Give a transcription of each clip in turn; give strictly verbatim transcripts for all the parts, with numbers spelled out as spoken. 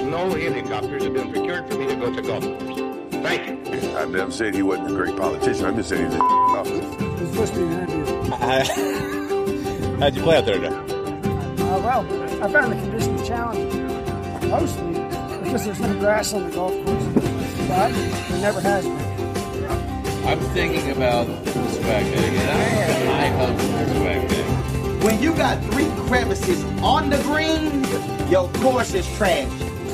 no helicopters have been procured for me to go to golf course. Thank you. I never said he wasn't a great politician. I'm just saying he's a golfer. He's listening to you. How'd you play out there today? Uh, well, I found the conditions challenging, mostly because there's no grass on the golf course, but there never has been. I'm thinking about the swag bag, and I, I love the swag bag. When you got three crevices on the green, your course is trash.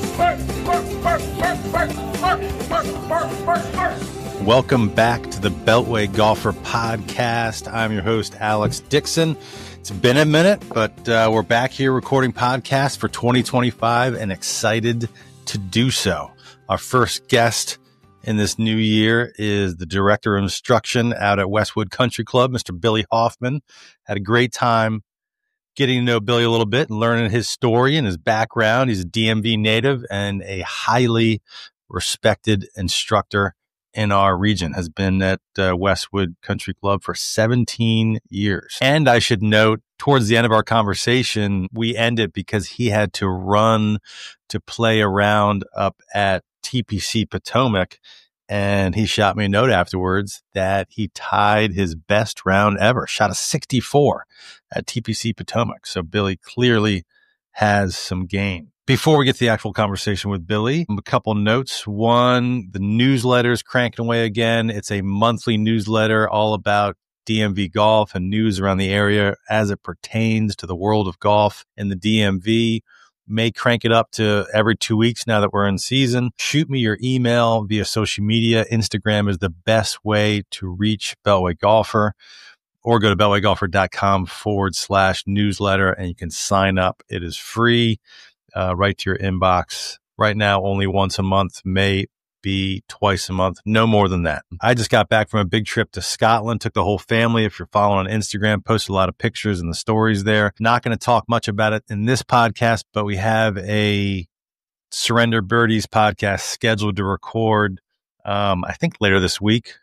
Welcome back to the Beltway Golfer Podcast. I'm your host, Alex Dixon. It's been a minute, but uh, we're back here recording podcasts for twenty twenty-five and excited to do so. Our first guest in this new year is the Director of Instruction out at Westwood Country Club, Mister Billy Hoffman. Had a great time getting to know Billy a little bit and learning his story and his background. He's a D M V native and a highly respected instructor in our region, has been at uh, Westwood Country Club for seventeen years. And I should note, towards the end of our conversation, we ended because he had to run to play around up at T P C Potomac. And he shot me a note afterwards that he tied his best round ever, shot a sixty-four at T P C Potomac. So Billy clearly has some game. Before we get to the actual conversation with Billy, a couple notes. One, the newsletter's cranking away again. It's a monthly newsletter all about D M V golf and news around the area as it pertains to the world of golf in the D M V. May crank it up to every two weeks now that we're in season. Shoot me your email via social media. Instagram is the best way to reach Beltway Golfer, or go to beltwaygolfer.com forward slash newsletter and you can sign up. It is free, uh, right to your inbox. Right now, only once a month, may be twice a month, no more than that. I just got back from a big trip to Scotland, took the whole family. If you're following on Instagram, posted a lot of pictures and the stories there. Not going to talk much about it in this podcast, but we have a Surrender Birdies podcast scheduled to record, um, I think later this week.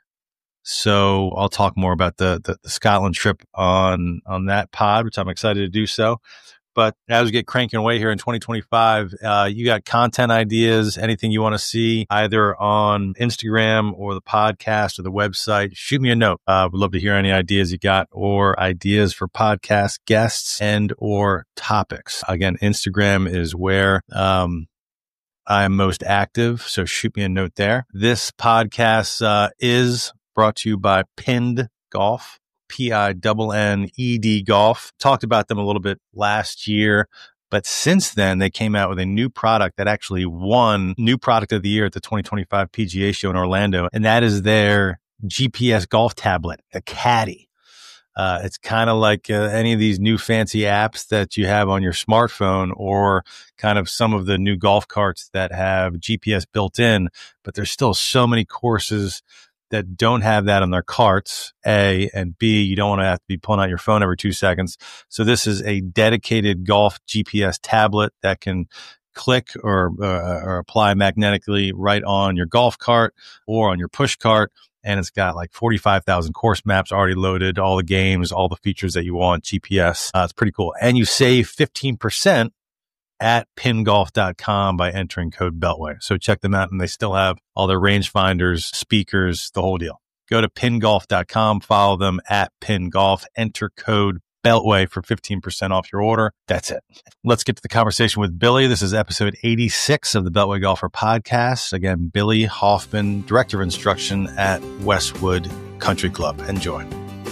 So I'll talk more about the, the, the Scotland trip on, on that pod, which I'm excited to do so. But as we get cranking away here in twenty twenty-five, uh, you got content ideas, anything you want to see either on Instagram or the podcast or the website, shoot me a note. Uh, we'd love to hear any ideas you got or ideas for podcast guests and or topics. Again, Instagram is where um, I'm most active. So shoot me a note there. This podcast uh, is brought to you by Pinned Golf. P I N N E D Golf. Talked about them a little bit last year, but since then they came out with a new product that actually won New Product of the Year at the twenty twenty-five P G A Show in Orlando, and that is their G P S golf tablet, the Caddy. Uh, it's kind of like uh, any of these new fancy apps that you have on your smartphone, or kind of some of the new golf carts that have G P S built in, but there's still so many courses that don't have that on their carts, A, and B, you don't want to have to be pulling out your phone every two seconds. So this is a dedicated golf G P S tablet that can click or, uh, or apply magnetically right on your golf cart or on your push cart. And it's got like forty-five thousand course maps already loaded, all the games, all the features that you want, G P S. Uh, it's pretty cool. And you save fifteen percent at pin golf dot com by entering code Beltway. So check them out, and they still have all their rangefinders, speakers, the whole deal. Go to pin golf dot com, follow them at PinGolf, enter code Beltway for fifteen percent off your order. That's it. Let's get to the conversation with Billy. This is episode eighty-six of the Beltway Golfer Podcast. Again, Billy Hoffman, Director of Instruction at Westwood Country Club. Enjoy.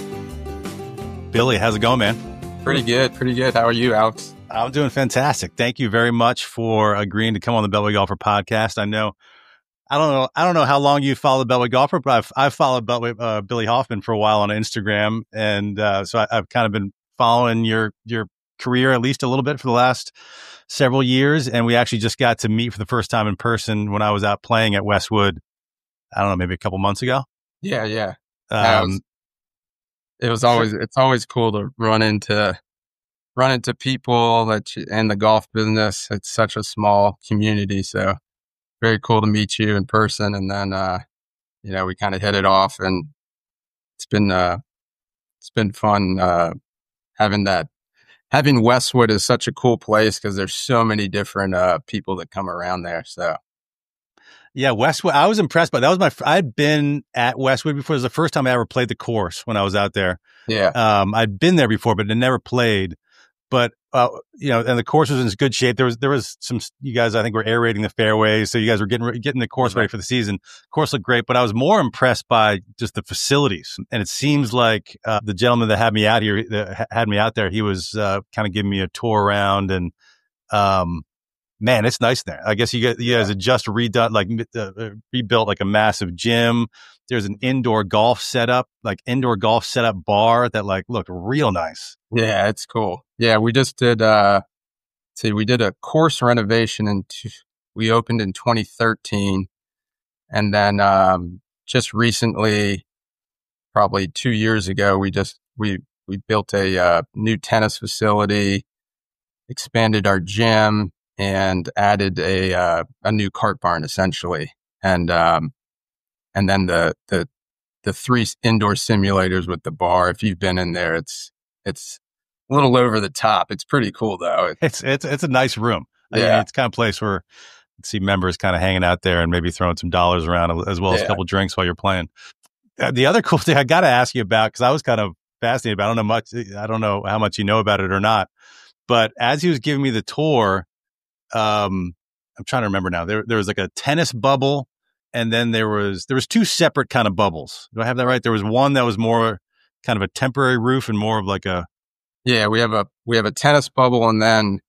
Billy, how's it going, man? Pretty good. Pretty good. How are you, Alex? I'm doing fantastic. Thank you very much for agreeing to come on the Beltway Golfer Podcast. I know, I don't know, I don't know how long you followed Beltway Golfer, but I've I've followed Beltway, uh, Billy Hoffman for a while on Instagram, and uh, so I, I've kind of been following your your career at least a little bit for the last several years. And we actually just got to meet for the first time in person when I was out playing at Westwood. I don't know, maybe a couple months ago. Yeah, yeah. Um, was, it was always it's always cool to run into. run into people that you, and the golf business. It's such a small community. So very cool to meet you in person. And then, uh, you know, we kind of hit it off, and it's been, uh, it's been fun, uh, having that having Westwood is such a cool place because there's so many different uh, people that come around there. So. Yeah, Westwood. I was impressed by that. Was my. I'd been at Westwood before. It was the first time I ever played the course when I was out there. Yeah. Um, I'd been there before, but had never played. But uh, you know, and the course was in good shape. There was there was some. You guys, I think, were aerating the fairways, so you guys were getting getting the course ready for the season. The course looked great, but I was more impressed by just the facilities. And it seems like uh, the gentleman that had me out here, that had me out there, he was uh, kind of giving me a tour around and. Um, Man, it's nice there. I guess you guys, you guys had just redone, like uh, rebuilt like a massive gym. There's an indoor golf setup, like indoor golf setup bar that like looked real nice. Yeah, it's cool. Yeah, we just did, uh, see, we did a course renovation and we opened in twenty thirteen. And then, um, just recently, probably two years ago, we just, we, we built a, uh, new tennis facility, expanded our gym, and added a uh, a new cart barn essentially, and um, and then the the the three indoor simulators with the bar. If you've been in there, it's it's a little over the top. It's pretty cool though. It's it's it's a nice room. Yeah, I mean, it's kind of place where you see members kind of hanging out there and maybe throwing some dollars around as well as yeah. a couple drinks while you're playing. Uh, the other cool thing I got to ask you about, because I was kind of fascinated, but I don't know much. I don't know how much you know about it or not. But as he was giving me the tour. Um, I'm trying to remember now. There, there was like a tennis bubble, and then there was there was two separate kind of bubbles. Do I have that right? There was one that was more kind of a temporary roof and more of like a. Yeah, we have a we have a tennis bubble, and then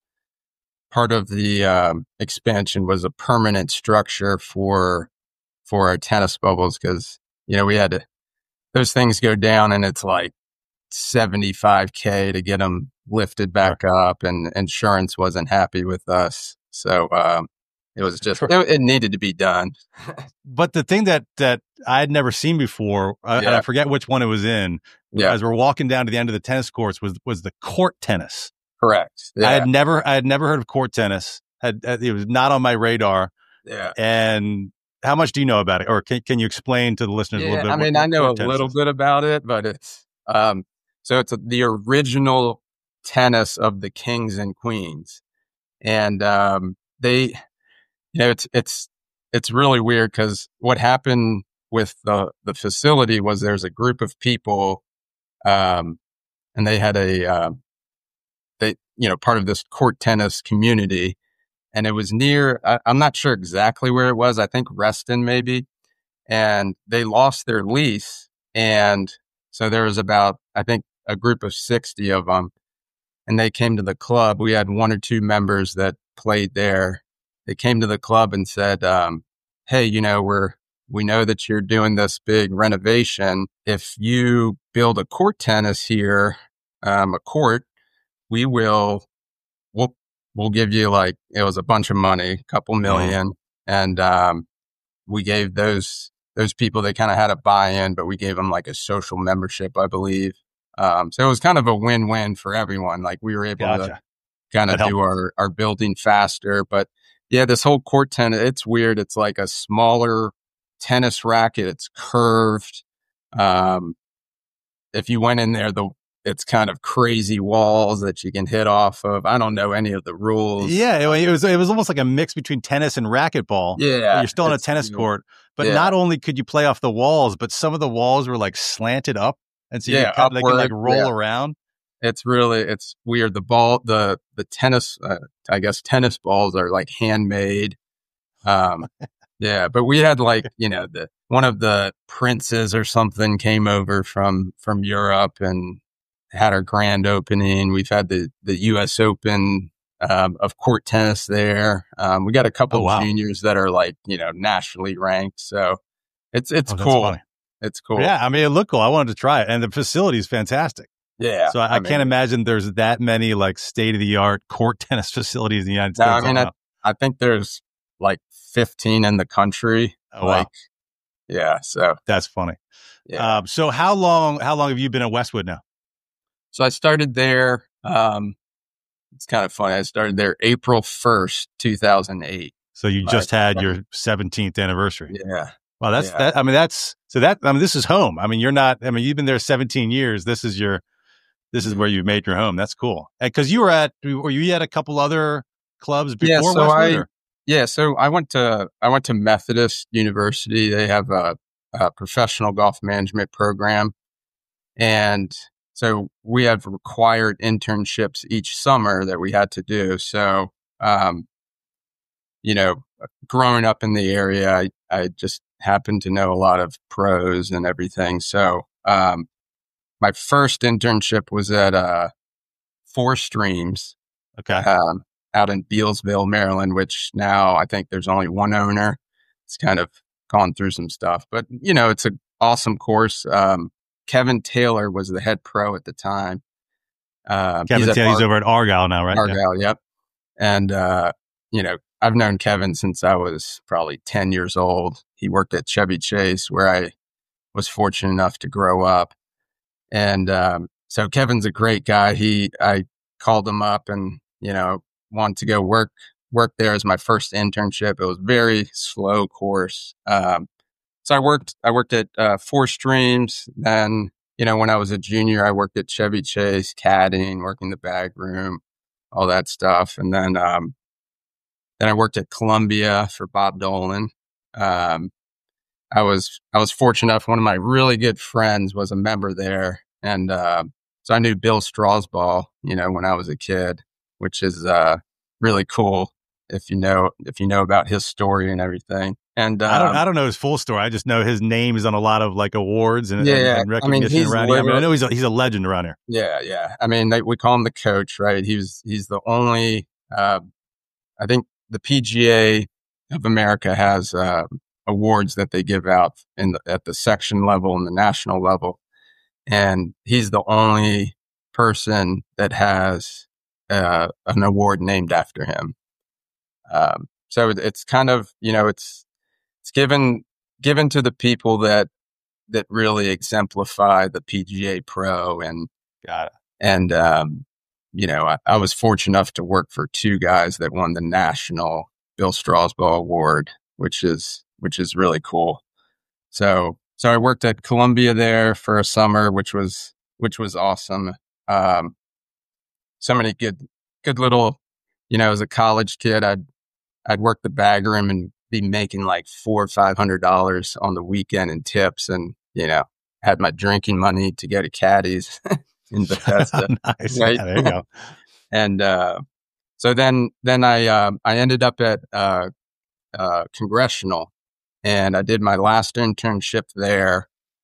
part of the um, expansion was a permanent structure for for our tennis bubbles because you know we had to those things go down, and it's like seventy-five K to get them lifted back up, and insurance wasn't happy with us. So, um, it was just, it, it needed to be done. But the thing that, that I had never seen before, uh, Yeah. and I forget which one it was in, Yeah, as we're walking down to the end of the tennis courts was, was the court tennis. correct. Yeah. I had never, I had never heard of court tennis. Had, it was not on my radar. yeah. And how much do you know about it? Or can, can you explain to the listeners a Yeah, little bit? I what- mean, what I know a court tennis little is? bit about it, but it's, um, so it's a, the original tennis of the kings and queens. And, um, they, you know, it's, it's, it's really weird because what happened with the, the facility was there's a group of people, um, and they had a, uh, they, you know, part of this court tennis community. And it was near, I, I'm not sure exactly where it was. I think Reston maybe. And they lost their lease. And so there was about, I think, a group of sixty of them. And they came to the club. We had one or two members that played there. They came to the club and said, um, hey, you know, we're, we know that you're doing this big renovation. If you build a court tennis here, um, a court, we will, we'll, we'll give you like, it was a bunch of money, a couple million. And, um, we gave those, those people, they kind of had a buy-in, but we gave them like a social membership, I believe. Um, so it was kind of a win-win for everyone. Like we were able Gotcha. to kind of That do our, our building faster. But yeah, this whole court tennis, it's weird. It's like a smaller tennis racket. It's curved. Um, if you went in there, the, it's kind of crazy walls that you can hit off of. I don't know any of the rules. Yeah, it, it was it was almost like a mix between tennis and racquetball. Yeah. You're still on a it's- tennis court, but Yeah. not only could you play off the walls, but some of the walls were like slanted up, and so you Yeah, could, they could like upward, roll yeah. around. It's really, it's weird. The ball, the, the tennis, uh, I guess tennis balls are like handmade. Um, yeah, but we had like, you know, the, one of the princes or something came over from, from Europe and had our grand opening. We've had the, the U S Open, um, of court tennis there. Um, we got a couple Oh, wow. juniors that are like, you know, nationally ranked. So it's, it's Oh, that's cool. funny. It's cool. Yeah, I mean, it looked cool. I wanted to try it, and the facility is fantastic. Yeah. So I, I, mean, can't imagine there's that many like state of the art court tennis facilities in the United No, States. I mean, don't know. I think there's like fifteen in the country. Oh, wow. like, yeah. So, That's funny. yeah. Um, so how long how long have you been at Westwood now? so I started there. Um, it's kind of funny. I started there April first, two thousand eight. So you Right. just had your seventeenth anniversary. Yeah. Wow, that's Yeah. that. I mean, that's so that. I mean, this is home. I mean, you're not. I mean, you've been there seventeen years. This is your this is where you made your home. That's cool. Because you were at, were you at a couple other clubs before Yeah, so Westwood? I, or? yeah, so I went to I went to Methodist University. They have a, a professional golf management program, and so we have required internships each summer that we had to do. So, um, you know, growing up in the area, I, I just happened to know a lot of pros and everything. So, um, my first internship was at uh, Four Streams. Okay. Um, out in Bealsville, Maryland, which now I think there's only one owner. It's kind of gone through some stuff, but you know, it's an awesome course. Um, Kevin Taylor was the head pro at the time. Uh, Kevin he's, Taylor's Ar- over at Argyle now, right? Argyle, yeah. Yep. And, uh, you know, I've known Kevin since I was probably ten years old. He worked at Chevy Chase, where I was fortunate enough to grow up. And, um, so Kevin's a great guy. He, I called him up and, you know, wanted to go work, work there as my first internship. It was a very slow course. Um, so I worked, I worked at, uh, Four Streams. Then, you know, when I was a junior, I worked at Chevy Chase, caddying, working the bag room, all that stuff. And then, um, then I worked at Columbia for Bob Dolan. Um, I was, I was fortunate enough. One of my really good friends was a member there. And, uh, so I knew Bill Strasball, you know, when I was a kid, which is, uh, really cool if you know, if you know about his story and everything. And, um, I don't, I don't know his full story. I just know his name is on a lot of like awards and, yeah, and, yeah. and recognition I mean, he's around here. I mean, I literally- know he's a, he's a legend around here. Yeah, yeah. I mean, they, we call him the coach, right? He was, he's the only, uh, I think the P G A of America has, uh, awards that they give out in the, at the section level and the national level. And he's the only person that has, uh, an award named after him. Um, so it, it's kind of, you know, it's, it's given, given to the people that, that really exemplify the P G A Pro. And, Got it. and, um, you know, I, I was fortunate enough to work for two guys that won the national Bill Strasball Award, which is, which is really cool. So, so I worked at Columbia there for a summer, which was, which was awesome. Um, so many good, good little, you know, as a college kid, I'd, I'd work the bag room and be making like four or five hundred dollars on the weekend in tips, and you know, had my drinking money to go to caddies in Bethesda. Nice. Right? Yeah, there you go. And uh, so then, then I uh, I ended up at uh, uh, Congressional, and I did my last internship there,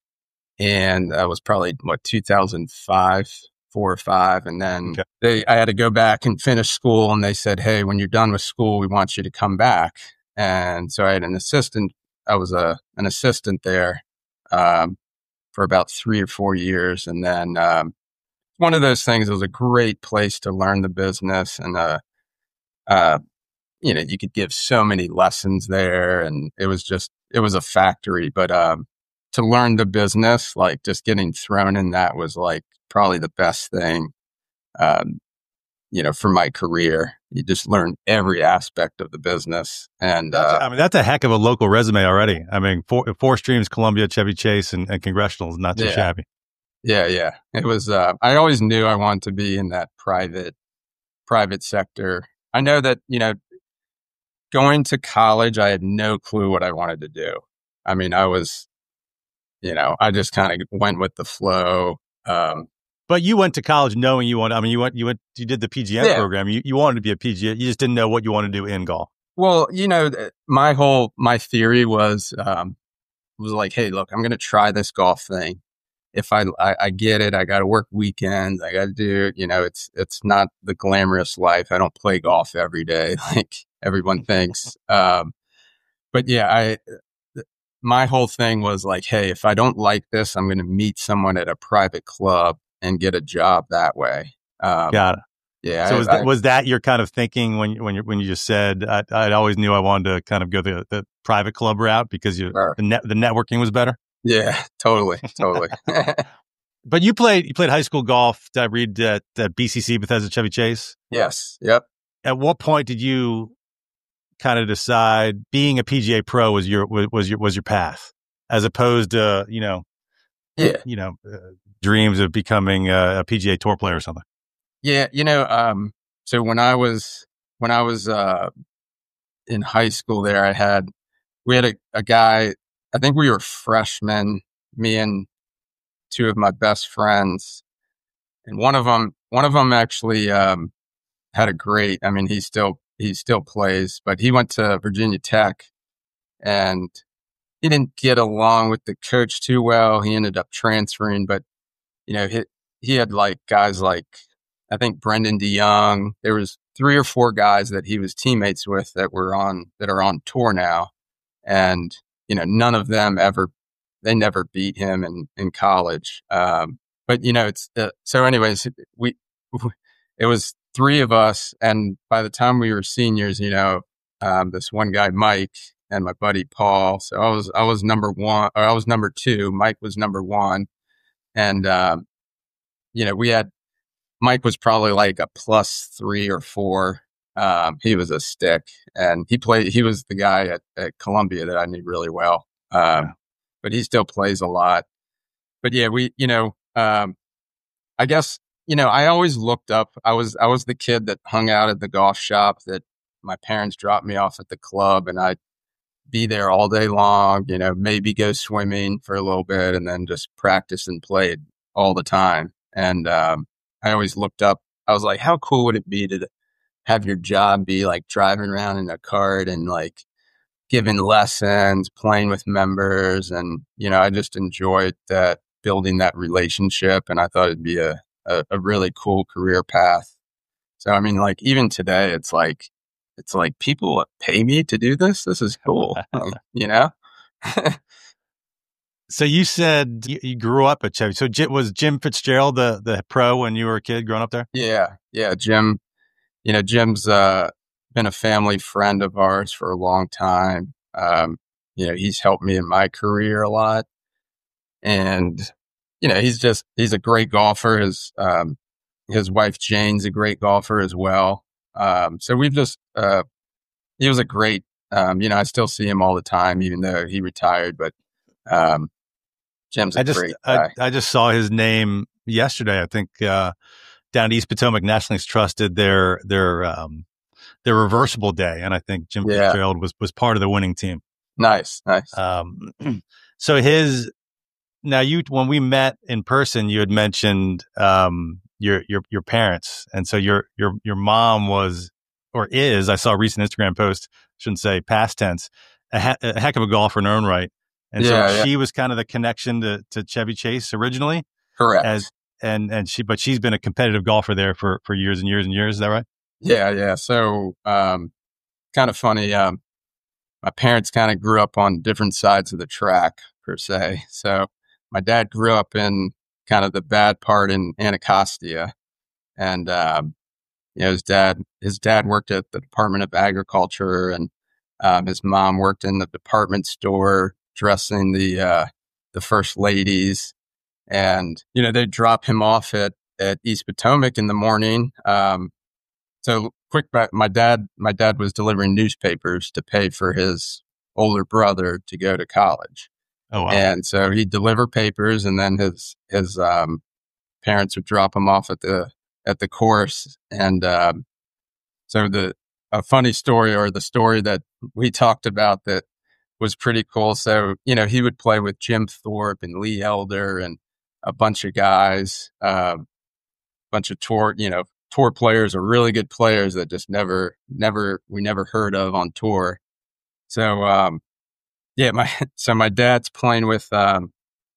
and that was probably what two thousand five. Four or five. And then Okay. they, I had to go back and finish school, and they said, "Hey, when you're done with school, we want you to come back." And so I had an assistant. I was a, an assistant there, um, for about three or four years. And then, um, one of those things, it was a great place to learn the business. And, uh, uh, you know, you could give so many lessons there, and it was just, it was a factory, but, um, to learn the business, like just getting thrown in that was like probably the best thing, um, you know, for my career. You just learn every aspect of the business. And, That's, uh, I mean, that's a heck of a local resume already. I mean, four, four Streams, Columbia, Chevy Chase, and, and Congressional is not too Yeah. shabby. yeah, yeah, it was, uh, I always knew I wanted to be in that private, private sector. I know that, you know, going to college, I had no clue what I wanted to do. I mean, I was, you know, I just kind of went with the flow. Um, But you went to college knowing you wanted, I mean, you went, you went, you did the P G M Yeah. program. You, you wanted to be a P G A. You just didn't know what you wanted to do in golf. Well, you know, th- my whole, my theory was, um, was like, hey, look, I'm going to try this golf thing. If I, I, I get it, I got to work weekends. I got to do, you know, it's, it's not the glamorous life. I don't play golf every day like everyone thinks. Um, but yeah, I, th- my whole thing was like, hey, if I don't like this, I'm going to meet someone at a private club and get a job that way. Um, Got it. yeah. So I- was that, I- was that your kind of thinking when you, when you, when you just said, I, I always knew I wanted to kind of go the, the private club route because you, Sure. the net, the networking was better? yeah, totally, totally. But you played, you played high school golf. Did I read at, at B C C, Bethesda Chevy Chase? Yes. Yep. At what point did you kind of decide being a P G A pro was your, was, was your, was your path as opposed to, you know, Yeah. you know, uh, dreams of becoming a, a P G A Tour player or something? Yeah. You know, um, so when I was, when I was, uh, in high school there, I had, we had a, a guy, I think we were freshmen, me and two of my best friends. And one of them, one of them actually, um, had a great, I mean, he still, he still plays, but he went to Virginia Tech and he didn't get along with the coach too well. He ended up transferring, but you know, he, he had like guys like, I think Brendan DeYoung. There was three or four guys that he was teammates with that were on, that are on tour now. And, you know, none of them ever, they never beat him in, in college. Um, but you know, it's, uh, so anyways, we, it was three of us. And by the time we were seniors, you know, um, this one guy, Mike, and my buddy, Paul. So I was, I was number one, or I was number two. Mike was number one. And, um, you know, we had, Mike was probably like a plus three or four. Um, he was a stick, and he played, he was the guy at, at Columbia that I knew really well. Um, yeah. But he still plays a lot. But yeah, we, you know, um, I guess, you know, I always looked up, I was, I was the kid that hung out at the golf shop that my parents dropped me off at the club, and I'd be there all day long, you know, maybe go swimming for a little bit and then just practice and play all the time. And, um, I always looked up, I was like, how cool would it be to have your job be like driving around in a cart and like giving lessons, playing with members. And, you know, I just enjoyed that, building that relationship. And I thought it'd be a, a, a really cool career path. So, I mean, like even today, it's like, it's like people pay me to do this. This is cool, you know? So you said you, you grew up at Chevy. So J- was Jim Fitzgerald the, the pro when you were a kid growing up there? Yeah. Yeah. Jim, you know, Jim's, uh, been a family friend of ours for a long time. Um, you know, he's helped me in my career a lot, and, you know, he's just, he's a great golfer. His, um, his wife Jane's a great golfer as well. Um, so we've just, uh, he was a great, um, you know, I still see him all the time, even though he retired, but, um, Jim's a I just, great guy. I, I just saw his name yesterday. I think, uh, down at East Potomac Nationalists trusted their, their, um, their reversible day. And I think Jim Yeah. Fitzgerald was, was part of the winning team. Nice. Nice. Um, so his, now you, when we met in person, you had mentioned, um, your, your, your parents. And so your, your, your mom was, or is, I saw a recent Instagram post, shouldn't say past tense, a, ha- a heck of a golfer in her own right. And Yeah, so yeah. she was kind of the connection to, to Chevy Chase originally. Correct. As, and, and she, but she's been a competitive golfer there for, for years and years and years. Is that right? Yeah. Yeah. So, um, kind of funny. Um, my parents kind of grew up on different sides of the track per se. So my dad grew up in kind of the bad part in Anacostia, and, um, you know, his dad, his dad worked at the Department of Agriculture, and, um, his mom worked in the department store dressing the, uh, the first ladies. And, you know, they'd drop him off at, at East Potomac in the morning. Um, so quick back, my dad, my dad was delivering newspapers to pay for his older brother to go to college. Oh, wow. And so he'd deliver papers, and then his, his, um, parents would drop him off at the, at the course. And, um, so the, a funny story, or the story that we talked about that was pretty cool. So, you know, he would play with Jim Thorpe and Lee Elder and a bunch of guys, a uh, bunch of tour, you know, tour players or really good players that just never, never, we never heard of on tour. So, um, yeah, my, so my dad's playing with, um,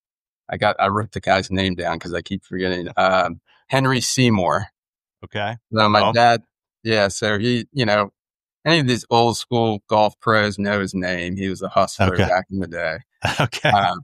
I got, I wrote the guy's name down because I keep forgetting, um, Henry Seymour. Okay. So my Oh. dad, yeah, so he, you know, any of these old school golf pros know his name. He was a hustler Okay. back in the day. Okay. Um,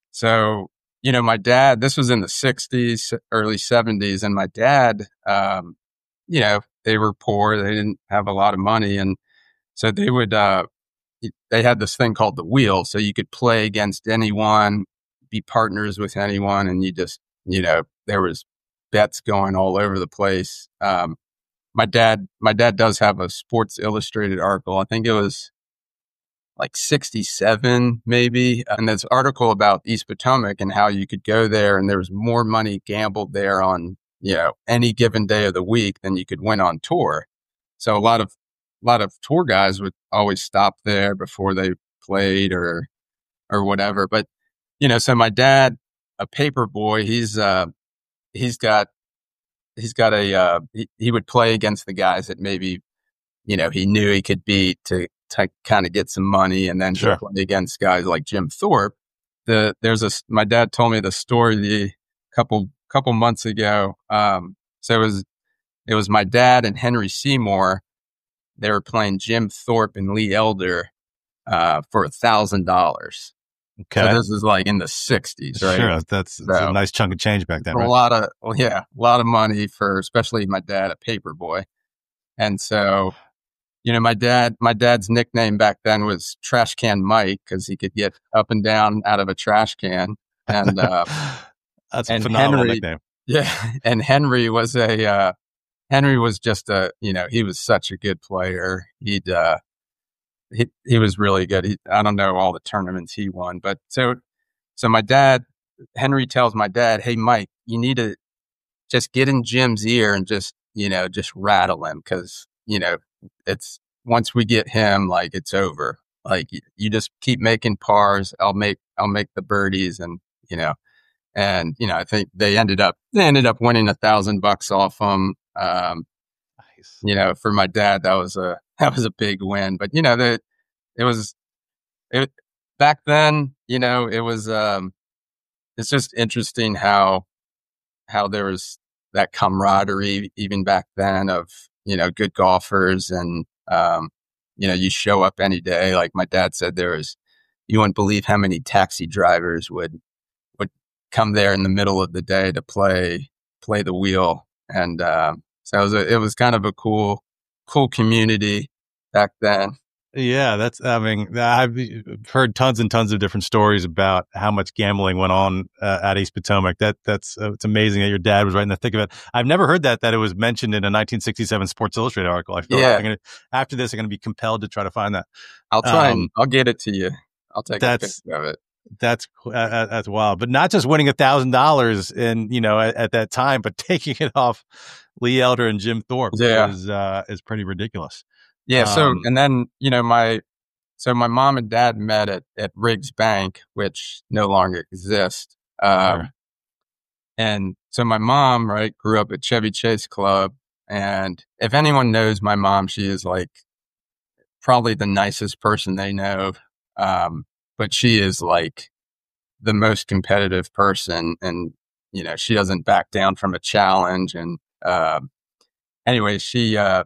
so, you know, my dad, this was in the sixties, early seventies, and my dad, um, you know, they were poor. They didn't have a lot of money. And so they would, uh, they had this thing called the wheel. So you could play against anyone, be partners with anyone. And you just, you know, there was bets going all over the place. Um, my dad, my dad does have a Sports Illustrated article. I think it was like sixty-seven maybe. And this article about East Potomac and how you could go there and there was more money gambled there on, you know, any given day of the week than you could win on tour. So a lot of, a lot of tour guys would always stop there before they played or, or whatever. But, you know, so my dad, a paper boy, he's, uh, he's got, he's got a, uh, he, he would play against the guys that maybe, you know, he knew he could beat to, to kind of get some money, and then Sure. play against guys like Jim Thorpe. The, there's a, my dad told me the story the couple, couple months ago. Um, so it was, it was my dad and Henry Seymour. They were playing Jim Thorpe and Lee Elder, uh, for a thousand dollars. Okay. So this is like in the sixties, right? Sure. That's, that's So- a nice chunk of change back then, A right? lot of, well, yeah, a lot of money for, especially my dad, a paper boy. And so, you know, my dad, my dad's nickname back then was Trash Can Mike because he could get up and down out of a trash can. And, uh, That's a and phenomenal Henry- nickname. yeah. And Henry was a, uh, Henry was just a, you know, he was such a good player. He'd, uh, he, he was really good. He, I don't know all the tournaments he won, but so, so my dad, Henry tells my dad, "Hey, Mike, you need to just get in Jim's ear and just, you know, just rattle him. Cause, you know, it's once we get him, like it's over. Like you, you just keep making pars. I'll make, I'll make the birdies and, you know, and, you know, I think they ended up, they ended up winning a thousand bucks off him. Um, Nice. you know, for my dad, that was a, that was a big win, but you know, that it was, it back then, you know, it was, um, it's just interesting how, how there was that camaraderie even back then of, you know, good golfers and, um, you know, you show up any day. Like my dad said, there was, you wouldn't believe how many taxi drivers would, would come there in the middle of the day to play, play the wheel. And, um, so it was, a, it was kind of a cool, cool community back then. Yeah, that's, I mean, I've heard tons and tons of different stories about how much gambling went on uh, at East Potomac. That, that's, uh, it's amazing that your dad was right in the thick of it. I've never heard that, that it was mentioned in a nineteen sixty-seven Sports Illustrated article. I feel Yeah. like I'm gonna, after this, I'm going to be compelled to try to find that. I'll try Um, and I'll get it to you. I'll take a that's- picture of it. That's, uh, that's wild, but not just winning a thousand dollars in, you know, at, at that time, but taking it off Lee Elder and Jim Thorpe Yeah. is, uh, is pretty ridiculous. Yeah. So, Um, and then, you know, my, so my mom and dad met at, at Riggs Bank, which no longer exists. Um, Sure. and so my mom, right, grew up at Chevy Chase Club. And if anyone knows my mom, she is like probably the nicest person they know. Um, but she is like the most competitive person and, you know, she doesn't back down from a challenge. And, um, anyway, she, uh,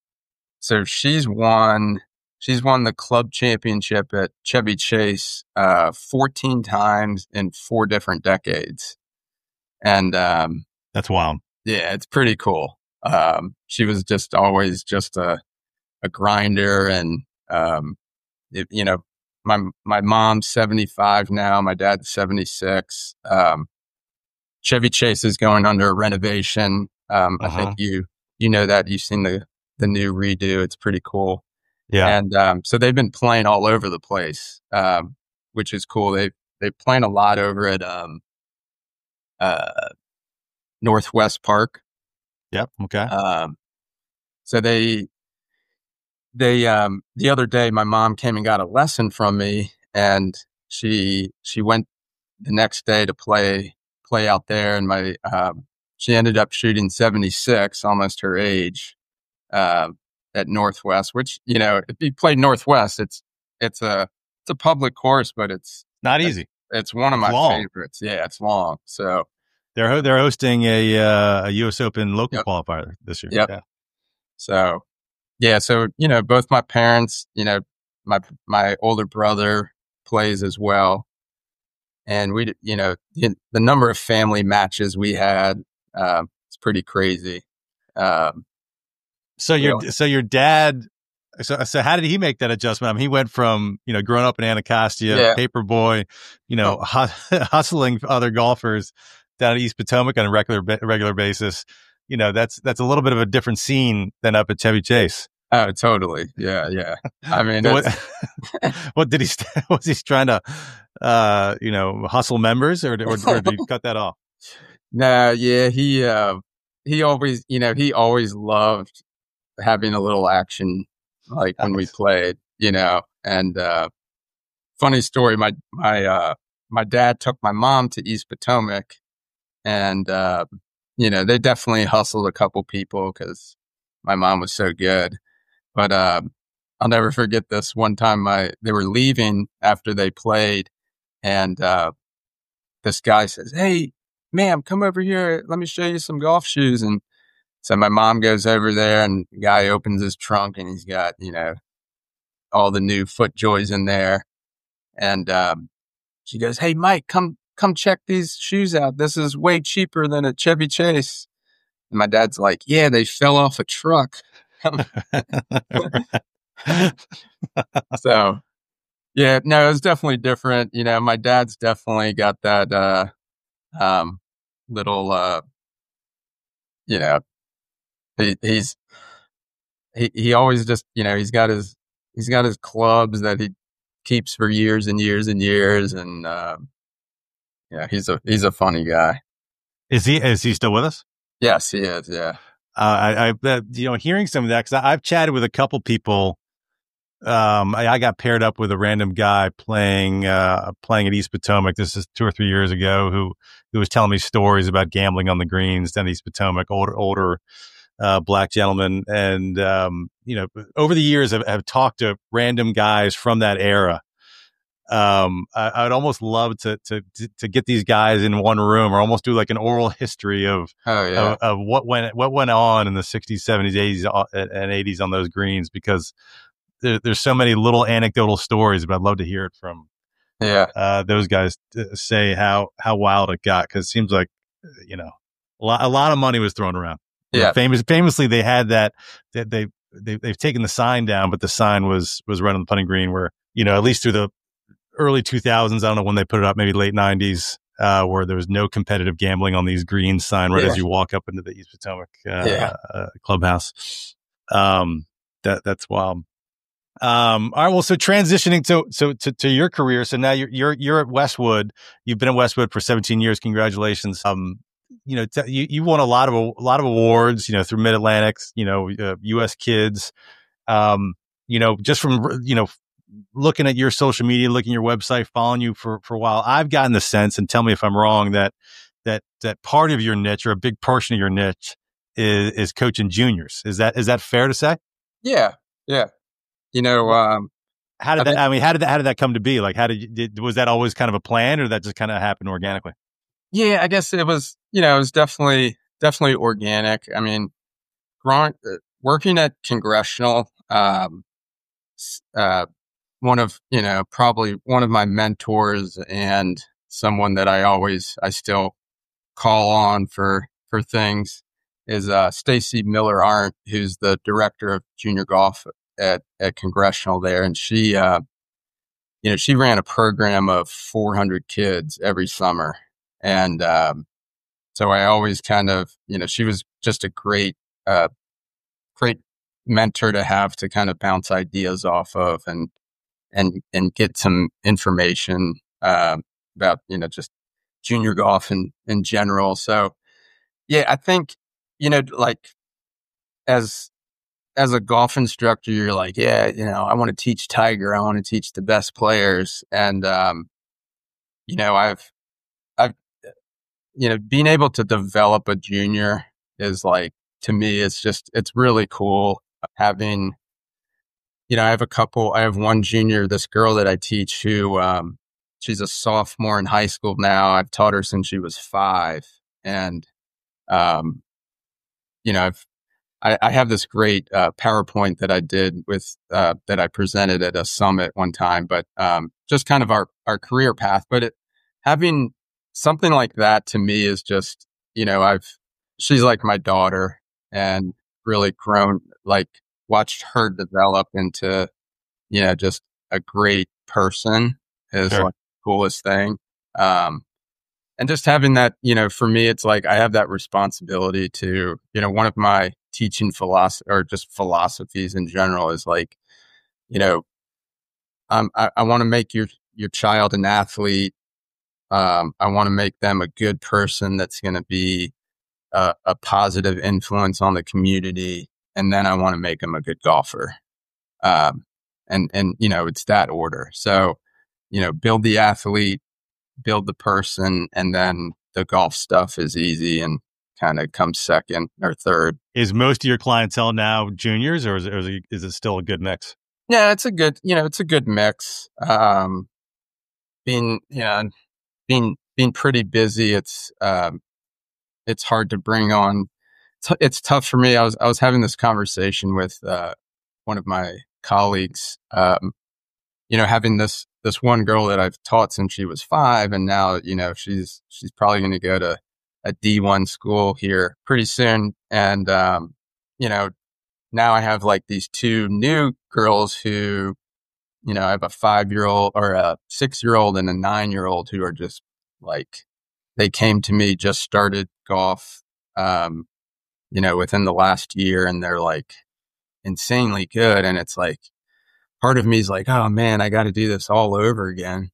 so she's won, she's won the club championship at Chevy Chase, uh, fourteen times in four different decades. And, um, That's wild. yeah, it's pretty cool. Um, she was just always just a, a grinder and, um, it, you know, my, my mom's seventy-five now, my dad's seventy-six. Um, Chevy Chase is going under a renovation. Um, Uh-huh. I think you, you know that you've seen the, the new redo. It's pretty cool. Yeah. And, um, so they've been playing all over the place, um, which is cool. They, they playing a lot over at, um, uh, Northwest Park. Yep. Okay. Um, so they, they, um, the other day, my mom came and got a lesson from me and she, she went the next day to play, play out there. And my, um, she ended up shooting seventy-six, almost her age, uh, at Northwest, which, you know, if you play Northwest, it's, it's a, it's a public course, but it's, Not easy. it's one of It's my long. favorites. Yeah. It's long. So, They're ho- they're hosting a uh, a U S Open local Yep. qualifier this year. Yep. Yeah. So, yeah. So, you know, both my parents, you know, my, my older brother plays as well. And we, you know, the, the number of family matches we had, uh, it's pretty crazy. Um, So your Really? so your dad. So so how did he make that adjustment? I mean, he went from, you know, growing up in Anacostia, Yeah. paper boy, you know, hu- hustling other golfers down at East Potomac on a regular ba- regular basis. You know, that's that's a little bit of a different scene than up at Chevy Chase. Oh, totally. Yeah, yeah. I mean, what, it's, what did he? st- Was he trying to, uh, you know, hustle members, or, or, or did he cut that off? no, yeah, he uh, he always, you know, he always loved having a little action, like when we Nice. played, you know. And uh, funny story, my my uh, my dad took my mom to East Potomac, and uh, you know, they definitely hustled a couple people because my mom was so good. But uh, I'll never forget this one time. My they were leaving after they played, and uh, this guy says, "Hey, ma'am, come over here. Let me show you some golf shoes." And so my mom goes over there, and the guy opens his trunk, and he's got, you know, all the new FootJoys in there. And um, she goes, "Hey, Mike, come come check these shoes out. This is way cheaper than a Chevy Chase." And my dad's like, "Yeah, they fell off a truck." So, yeah, no, it was definitely different. You know, my dad's definitely got that uh, um, little, uh, you know, he, he's he he always just, you know, he's got his he's got his clubs that he keeps for years and years and years, and uh, yeah, he's a he's a funny guy. Is he? Is he still with us? Yes, he is. Yeah. Uh, I, I, uh, you know, hearing some of that, because I've chatted with a couple people. Um, I, I got paired up with a random guy playing, uh, playing at East Potomac. This is two or three years ago. Who, who was telling me stories about gambling on the greens down East Potomac. Older, older, uh, black gentleman, and um, you know, over the years, I've, I've talked to random guys from that era. Um, I, I'd almost love to, to, to get these guys in one room, or almost do like an oral history of, Oh yeah. of, of what went, what went on in the sixties, seventies, eighties, and eighties on those greens, because there, there's so many little anecdotal stories, but I'd love to hear it from, Yeah. uh, those guys to say how, how wild it got. Cause it seems like, you know, a lot, a lot of money was thrown around. You know, Yeah. famous, famously, they had that, that they, they, they've taken the sign down, but the sign was, was right on the putting green where, you know, at least through the early two thousands, I don't know when they put it up, maybe late nineties, uh, where there was no competitive gambling on these greens sign right Yeah. as you walk up into the East Potomac, uh, Yeah. uh, clubhouse. Um, that, that's wild. Um, all right. Well, so transitioning to, so to, to your career. So now you're, you're, you're at Westwood. You've been at Westwood for seventeen years. Congratulations. Um, you know, t- you, you won a lot of, a lot of awards, you know, through Mid-Atlantic, you know, uh, U S Kids, um, you know, just from, you know, looking at your social media, looking at your website, following you for, for a while, I've gotten the sense, and tell me if I'm wrong, that, that, that part of your niche, or a big portion of your niche, is, is coaching juniors. Is that, is that fair to say? Yeah. Yeah. You know, um, How did I that, think- I mean, how did that, how did that come to be? Like, how did you, did, was that always kind of a plan, or that just kind of happened organically? yeah, I guess it was, you know, it was definitely, definitely organic. I mean, growing, uh, working at Congressional, um, s- uh, one of, you know, probably one of my mentors, and someone that I always, I still call on for, for things, is, uh, Stacy Miller Arndt, who's the director of junior golf at, at Congressional there. And she, uh, you know, she ran a program of four hundred kids every summer. And, um, so I always kind of, you know, she was just a great, uh, great mentor to have, to kind of bounce ideas off of, and, and, and get some information, uh, about, you know, just junior golf in, in general. So yeah, I think, you know, like as, as a golf instructor, you're like, yeah, you know, I want to teach Tiger. I want to teach the best players. And, um, you know, I've, I've, you know, being able to develop a junior is like, to me, it's just, it's really cool having, you know, I have a couple, I have one junior, this girl that I teach who, um, she's a sophomore in high school now. I've taught her since she was five. And, um, you know, I've, I, I have this great, uh, PowerPoint that I did with, uh, that I presented at a summit one time, but, um, just kind of our, our career path, but it, having something like that to me is just, you know, I've, she's like my daughter, and really grown, like watched her develop into, you know, just a great person is Sure. like the coolest thing. Um, and just having that, you know, for me, it's like I have that responsibility to, you know, one of my teaching philosophy or just philosophies in general is like, you know, um, I, I want to make your, your child an athlete. Um, I want to make them a good person that's going to be a, a positive influence on the community. And then I want to make them a good golfer. Um, and, and, you know, it's that order. So, you know, build the athlete, build the person, and then the golf stuff is easy and kind of comes second or third. Is most of your clientele now juniors, or is it, or is it, is it still a good mix? Yeah, it's a good, you know, it's a good mix. Um, being, you know, being, being pretty busy, it's, um, it's hard to bring on. It's, it's tough for me. I was, I was having this conversation with, uh, one of my colleagues, um, you know, having this, this one girl that I've taught since she was five. And now, you know, she's, she's probably going to go to a D one school here pretty soon. And, um, you know, now I have like these two new girls who, you know, I have a five year old or a six year old and a nine year old who are just like, they came to me, just started golf, um, you know, within the last year, and they're like insanely good. And it's like, part of me is like, oh man, I got to do this all over again.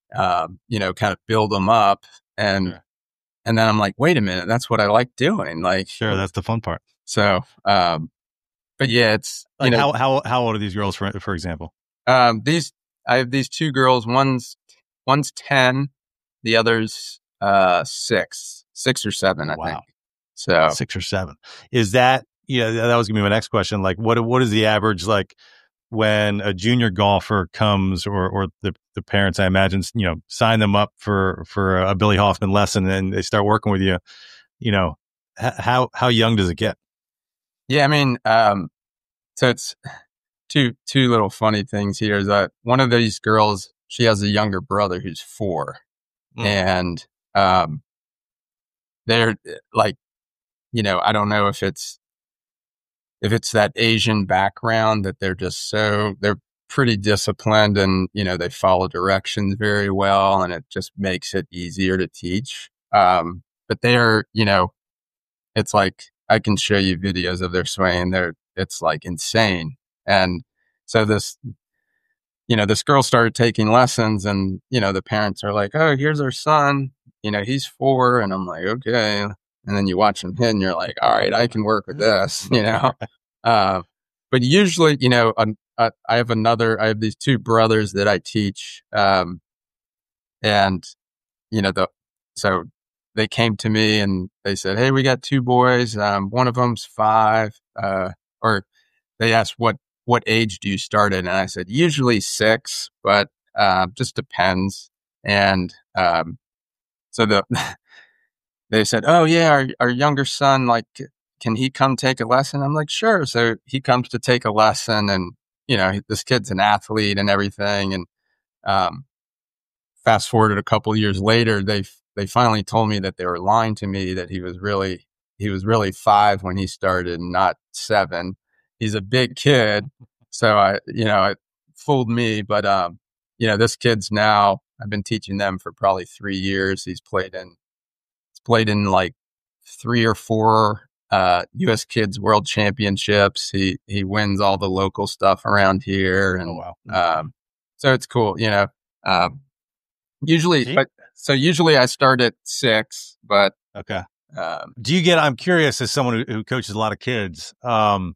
Um, you know, kind of build them up. And, sure. and then I'm like, wait a minute, that's what I like doing. Like, sure. That's the fun part. So, um, but yeah, it's, you like know, how, how, how old are these girls, for, for example? Um, these, I have these two girls, one's, one's ten, the other's, uh, six, six or seven, I wow. think. So six or seven. Is that, yeah, that was gonna be my next question. Like, what, what is the average, like, when a junior golfer comes, or, or the, the parents, I imagine, you know, sign them up for, for a Billy Hoffman lesson, and they start working with you, you know, h- how, how young does it get? Yeah. I mean, um, so it's two, two little funny things here is that one of these girls, she has a younger brother who's four, mm. and, um, they're like, you know, I don't know if it's, if it's that Asian background that they're just so, they're pretty disciplined, and, you know, they follow directions very well, and it just makes it easier to teach. Um, but they're, you know, it's like, I can show you videos of their swing. They're, it's like insane. And so this, you know, this girl started taking lessons, and, you know, the parents are like, oh, here's our son, you know, he's four. And I'm like, okay. And then you watch him hit, and you're like, all right, I can work with this, you know? Uh, but usually, you know, um, uh, I have another, I have these two brothers that I teach. Um, and, you know, the, so they came to me and they said, hey, we got two boys. Um, one of them's five, uh, or they asked, what, what age do you start at? And I said, usually six, but, uh, just depends. And, um, so the, they said, oh yeah, our, our younger son, like, can he come take a lesson? I'm like, sure. So he comes to take a lesson, and, you know, this kid's an athlete and everything. And, um, fast forwarded a couple of years later, they, they finally told me that they were lying to me, that he was really, he was really five when he started, not seven. He's a big kid. So I, you know, it fooled me, but, um, you know, this kid's now, I've been teaching them for probably three years. He's played in, he's played in like three or four, uh, U S Kids World Championships. He, he wins all the local stuff around here. And, oh, wow. um, so it's cool, you know, um, usually, but, so usually I start at six, but, okay. Um, do you get, I'm curious, as someone who, who coaches a lot of kids, um,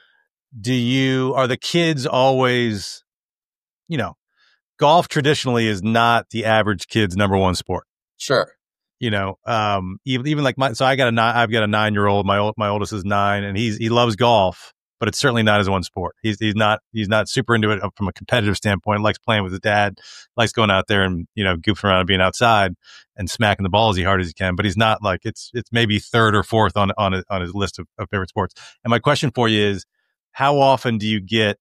do you, are the kids always, you know, golf traditionally is not the average kid's number one sport. Sure. You know, um, even, even like my, so I got a nine, I've got a nine year old, my old, my oldest is nine, and he's, he loves golf, but it's certainly not his one sport. He's, he's not, he's not super into it from a competitive standpoint, likes playing with his dad, likes going out there and, you know, goofing around and being outside and smacking the ball as hard as he can, but he's not like, it's, it's maybe third or fourth on, on, on his list of, of favorite sports. And my question for you is, how often do you get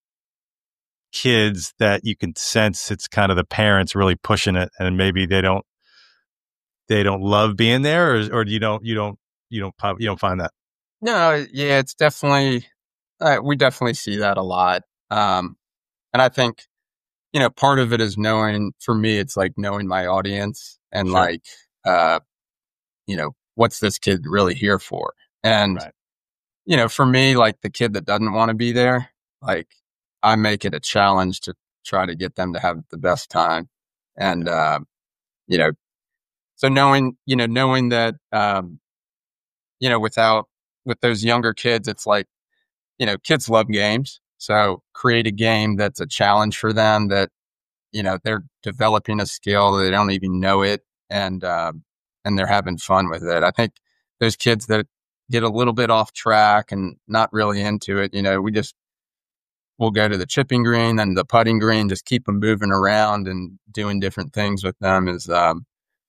kids that you can sense it's kind of the parents really pushing it, and maybe they don't, they don't love being there, or, or you don't, you don't, you don't, you don't find that? No, yeah, it's definitely, uh, we definitely see that a lot. Um, and I think, you know, part of it is knowing, for me, it's like knowing my audience and sure. like, uh, you know, what's this kid really here for? And, right. you know, for me, like the kid that doesn't want to be there, like I make it a challenge to try to get them to have the best time. And, uh, you know, so knowing, you know, knowing that, um, you know, without, with those younger kids, it's like, you know, kids love games. So create a game that's a challenge for them, that, you know, they're developing a skill, they don't even know it. And, um, and they're having fun with it. I think those kids that get a little bit off track and not really into it, you know, we just, we'll go to the chipping green and the putting green, just keep them moving around and doing different things with them is, um,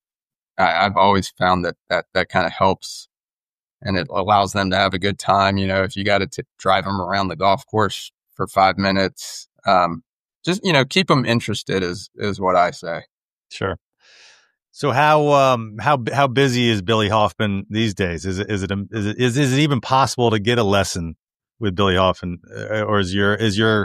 I, I've always found that that, that kind of helps, and it allows them to have a good time. You know, if you got to t- drive them around the golf course for five minutes, um, just, you know, keep them interested is, is what I say. Sure. So how um how how busy is Billy Hoffman these days? Is it is it is it is, is it even possible to get a lesson with Billy Hoffman, uh, or is your is your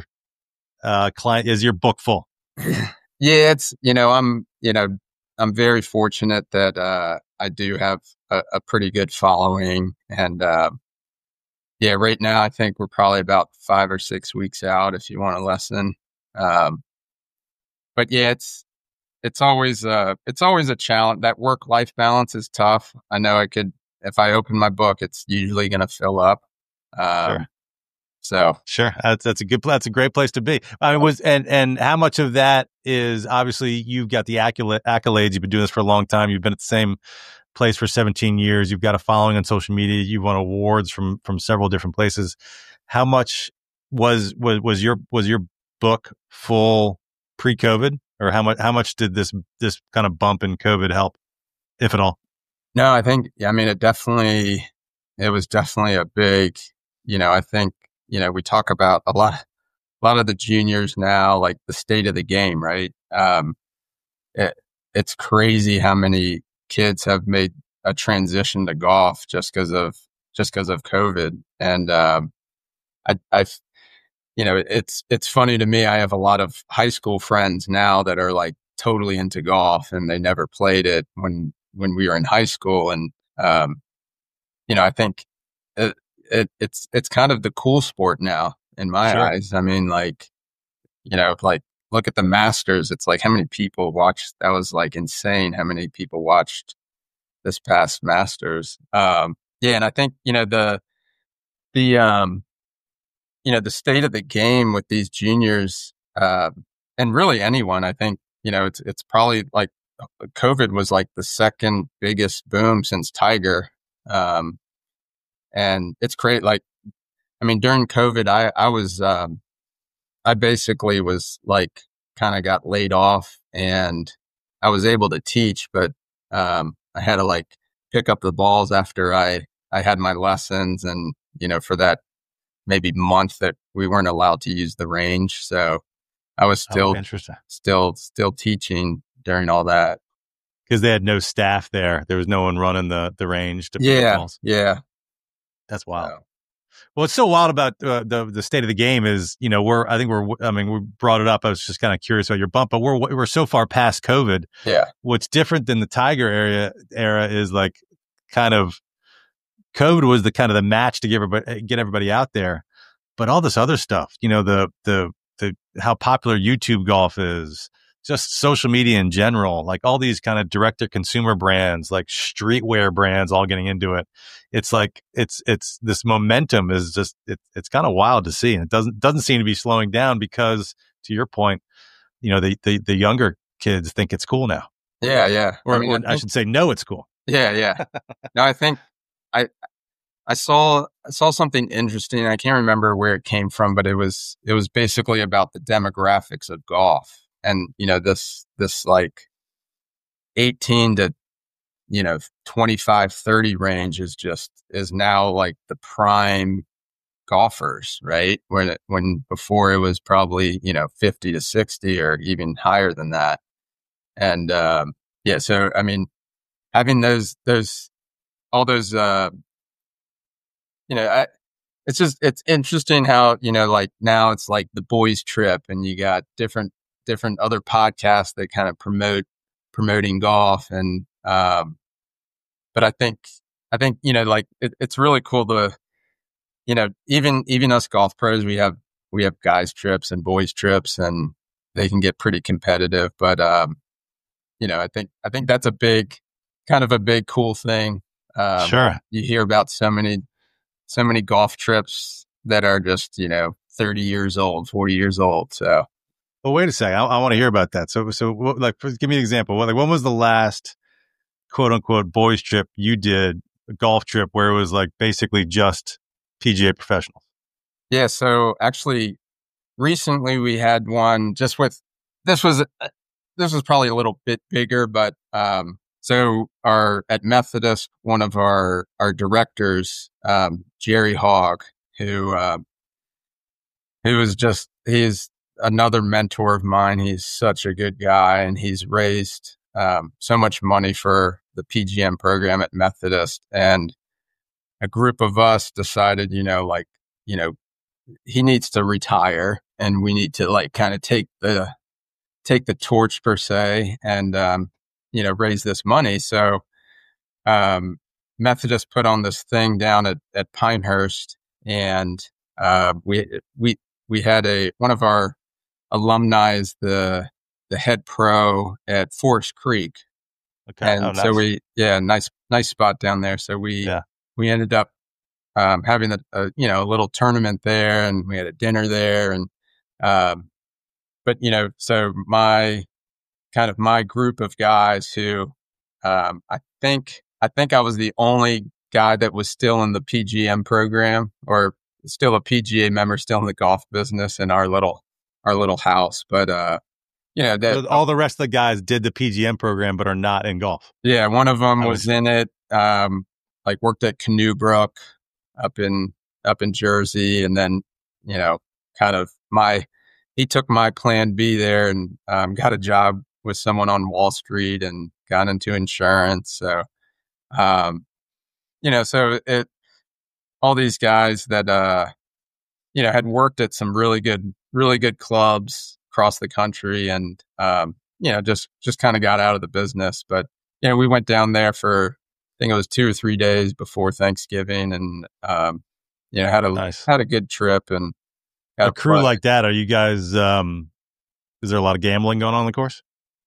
uh client is your book full? Yeah, it's, you know, I'm you know I'm very fortunate that uh, I do have a, a pretty good following, and uh, yeah, right now I think we're probably about five or six weeks out if you want a lesson. Um, but yeah, it's. It's always uh it's always a challenge. That work life balance is tough. I know I could, if I open my book, it's usually going to fill up. Um, Sure. So Sure, that's that's a good that's a great place to be. I mean, was and and how much of that is obviously you've got the accolades. accolades. You've been doing this for a long time. You've been at the same place for seventeen years. You've got a following on social media. You've won awards from from several different places. How much was was was your was your book full pre-COVID? Or how much, how much did this, this kind of bump in COVID help, if at all? No, I think, I mean, it definitely, it was definitely a big, you know, I think, you know, we talk about a lot, a lot of the juniors now, like the state of the game, right? Um, it, it's crazy how many kids have made a transition to golf just because of, just because of COVID. And, um, I, I've, you know, it's, it's funny to me. I have a lot of high school friends now that are like totally into golf, and they never played it when, when we were in high school. And, um, you know, I think it, it, it's, it's kind of the cool sport now in my Sure. eyes. I mean, like, you know, like look at the Masters. It's like how many people watched, that was like insane how many people watched this past Masters. Um, yeah. And I think, you know, the, the, um, you know, the state of the game with these juniors, uh, and really anyone, I think, you know, it's, it's probably like COVID was like the second biggest boom since Tiger. Um, and it's great. Like, I mean, during COVID, I, I was, um, I basically was like, kind of got laid off, and I was able to teach, but, um, I had to like pick up the balls after I, I had my lessons, and, you know, for that maybe month that we weren't allowed to use the range. So I was still, oh, interesting. still, still teaching during all that. Because they had no staff there. There was no one running the, the range to pick Yeah. balls. Yeah. That's wild. So, Well, what's so wild about uh, the the state of the game is, you know, we're, I think we're, I mean, we brought it up. I was just kind of curious about your bump, but we're, we're so far past COVID. yeah. What's different than the Tiger area era is like kind of COVID was the kind of the match to get everybody, get everybody out there. But all this other stuff, you know, the, the, the, how popular YouTube golf is, just social media in general, like all these kind of direct to consumer brands, like streetwear brands, all getting into it. It's like, it's, it's this momentum is just, it, it's kind of wild to see. And it doesn't, doesn't seem to be slowing down because, to your point, you know, the, the, the younger kids think it's cool now. Yeah. Yeah. Or, I mean, or I I, think- should say, no, it's cool. Yeah. Yeah. No, I think I, I saw, I saw something interesting. I can't remember where it came from, but it was, it was basically about the demographics of golf. And, you know, this, this like eighteen to, you know, twenty-five, thirty range is just, is now like the prime golfers, right? When, it, when before it was probably, you know, fifty to sixty or even higher than that. And, um, yeah, so, I mean, having those, those, all those, uh, you know, I, it's just, it's interesting how, you know, like now it's like the boys trip, and you got different, different other podcasts that kind of promote, promoting golf. And, um, but I think, I think, you know, like it, it's really cool to, you know, even, even us golf pros, we have, we have guys trips and boys trips, and they can get pretty competitive. But, um, you know, I think, I think that's a big, kind of a big, cool thing. Um, Sure. You hear about so many, so many golf trips that are just, you know, thirty years old, forty years old. So, well, wait a second. I, I want to hear about that. So, so what, like, give me an example. What, like, when was the last quote unquote boys trip you did, a golf trip where it was like basically just P G A professionals? yeah. So actually recently we had one just with, this was, this was probably a little bit bigger, but, um, so our, at Methodist, one of our, our directors, um, Jerry Hogg, who, um, who is just, he's another mentor of mine. He's such a good guy, and he's raised, um, so much money for the P G M program at Methodist. And a group of us decided, you know, like, you know, he needs to retire, and we need to like kind of take the, take the torch per se, and, um, you know, raise this money. So, um, Methodist put on this thing down at, at Pinehurst, and, uh, we, we, we had a, one of our alumni is the, the head pro at Forest Creek. Okay. And Oh, so nice. we, yeah, nice, nice spot down there. So we, Yeah. we ended up, um, having a, a, you know, a little tournament there, and we had a dinner there. And, um, but, you know, so my, kind of my group of guys who, um, I think, I think I was the only guy that was still in the P G M program, or still a P G A member, still in the golf business in our little, our little house. But, uh, you know, that, So all the rest of the guys did the P G M program, but are not in golf. yeah, one of them I was was- in it, um, like worked at Canoe Brook up in, up in Jersey. And then, you know, kind of my, he took my plan B there, and, um, got a job with someone on Wall Street and got into insurance. So, um, you know, so it, all these guys that, uh, you know, had worked at some really good, really good clubs across the country, and, um, you know, just, just kind of got out of the business. But, you know, we went down there for, I think it was two or three days before Thanksgiving, and, um, you know, had a, Nice. had a good trip, and had A crew play. like that, are you guys, um, is there a lot of gambling going on in the course?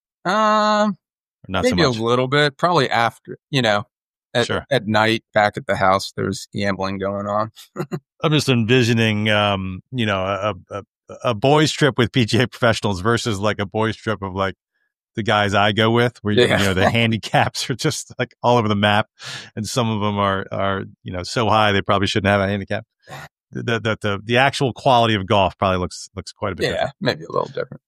um, Or not maybe so much? a little bit, probably after, you know, at, Sure. at night back at the house, there's gambling going on. I'm just envisioning, um, you know, a, a, a boys trip with P G A professionals versus like a boys trip of like the guys I go with, where, Yeah. you know, the handicaps are just like all over the map, and some of them are, are, you know, so high they probably shouldn't have a handicap. The, the, the, the actual quality of golf probably looks, looks quite a bit Yeah, different. maybe a little different.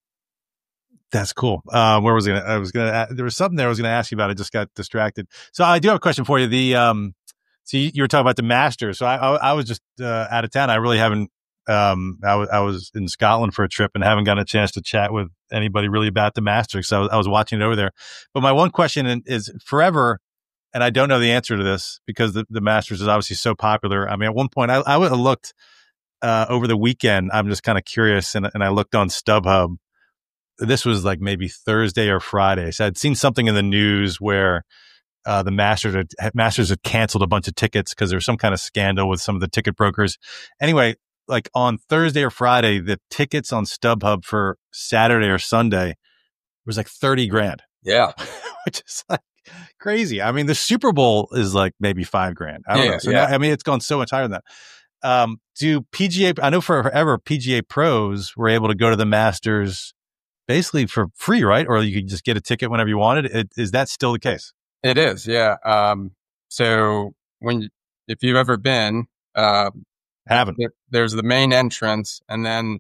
That's cool. Uh, where was I gonna, I was gonna, there was something there I was gonna ask you about. I just got distracted. So I do have a question for you. The, um, so you, you were talking about the Masters. So I, I, I was just, uh, out of town. I really haven't, um, I was, I was in Scotland for a trip and haven't gotten a chance to chat with anybody really about the Masters. So I was, I was watching it over there. But my one question is forever, and I don't know the answer to this because the, the Masters is obviously so popular. I mean, at one point I, I looked, uh, over the weekend. I'm just kind of curious, and, and I looked on StubHub. This was like maybe Thursday or Friday. So I'd seen something in the news where uh, the Masters had, Masters had canceled a bunch of tickets because there was some kind of scandal with some of the ticket brokers. Anyway, like on Thursday or Friday, the tickets on StubHub for Saturday or Sunday was like thirty grand, Yeah. which is like crazy. I mean, the Super Bowl is like maybe five grand. I don't Yeah, know. So yeah. now, I mean, it's gone so much higher than that. Um, do P G A, I know forever P G A pros were able to go to the Masters basically for free, right? Or you could just get a ticket whenever you wanted. It, is that still the case? It is. Yeah. Um, so when, if you've ever been, uh, Haven't. there, there's the main entrance, and then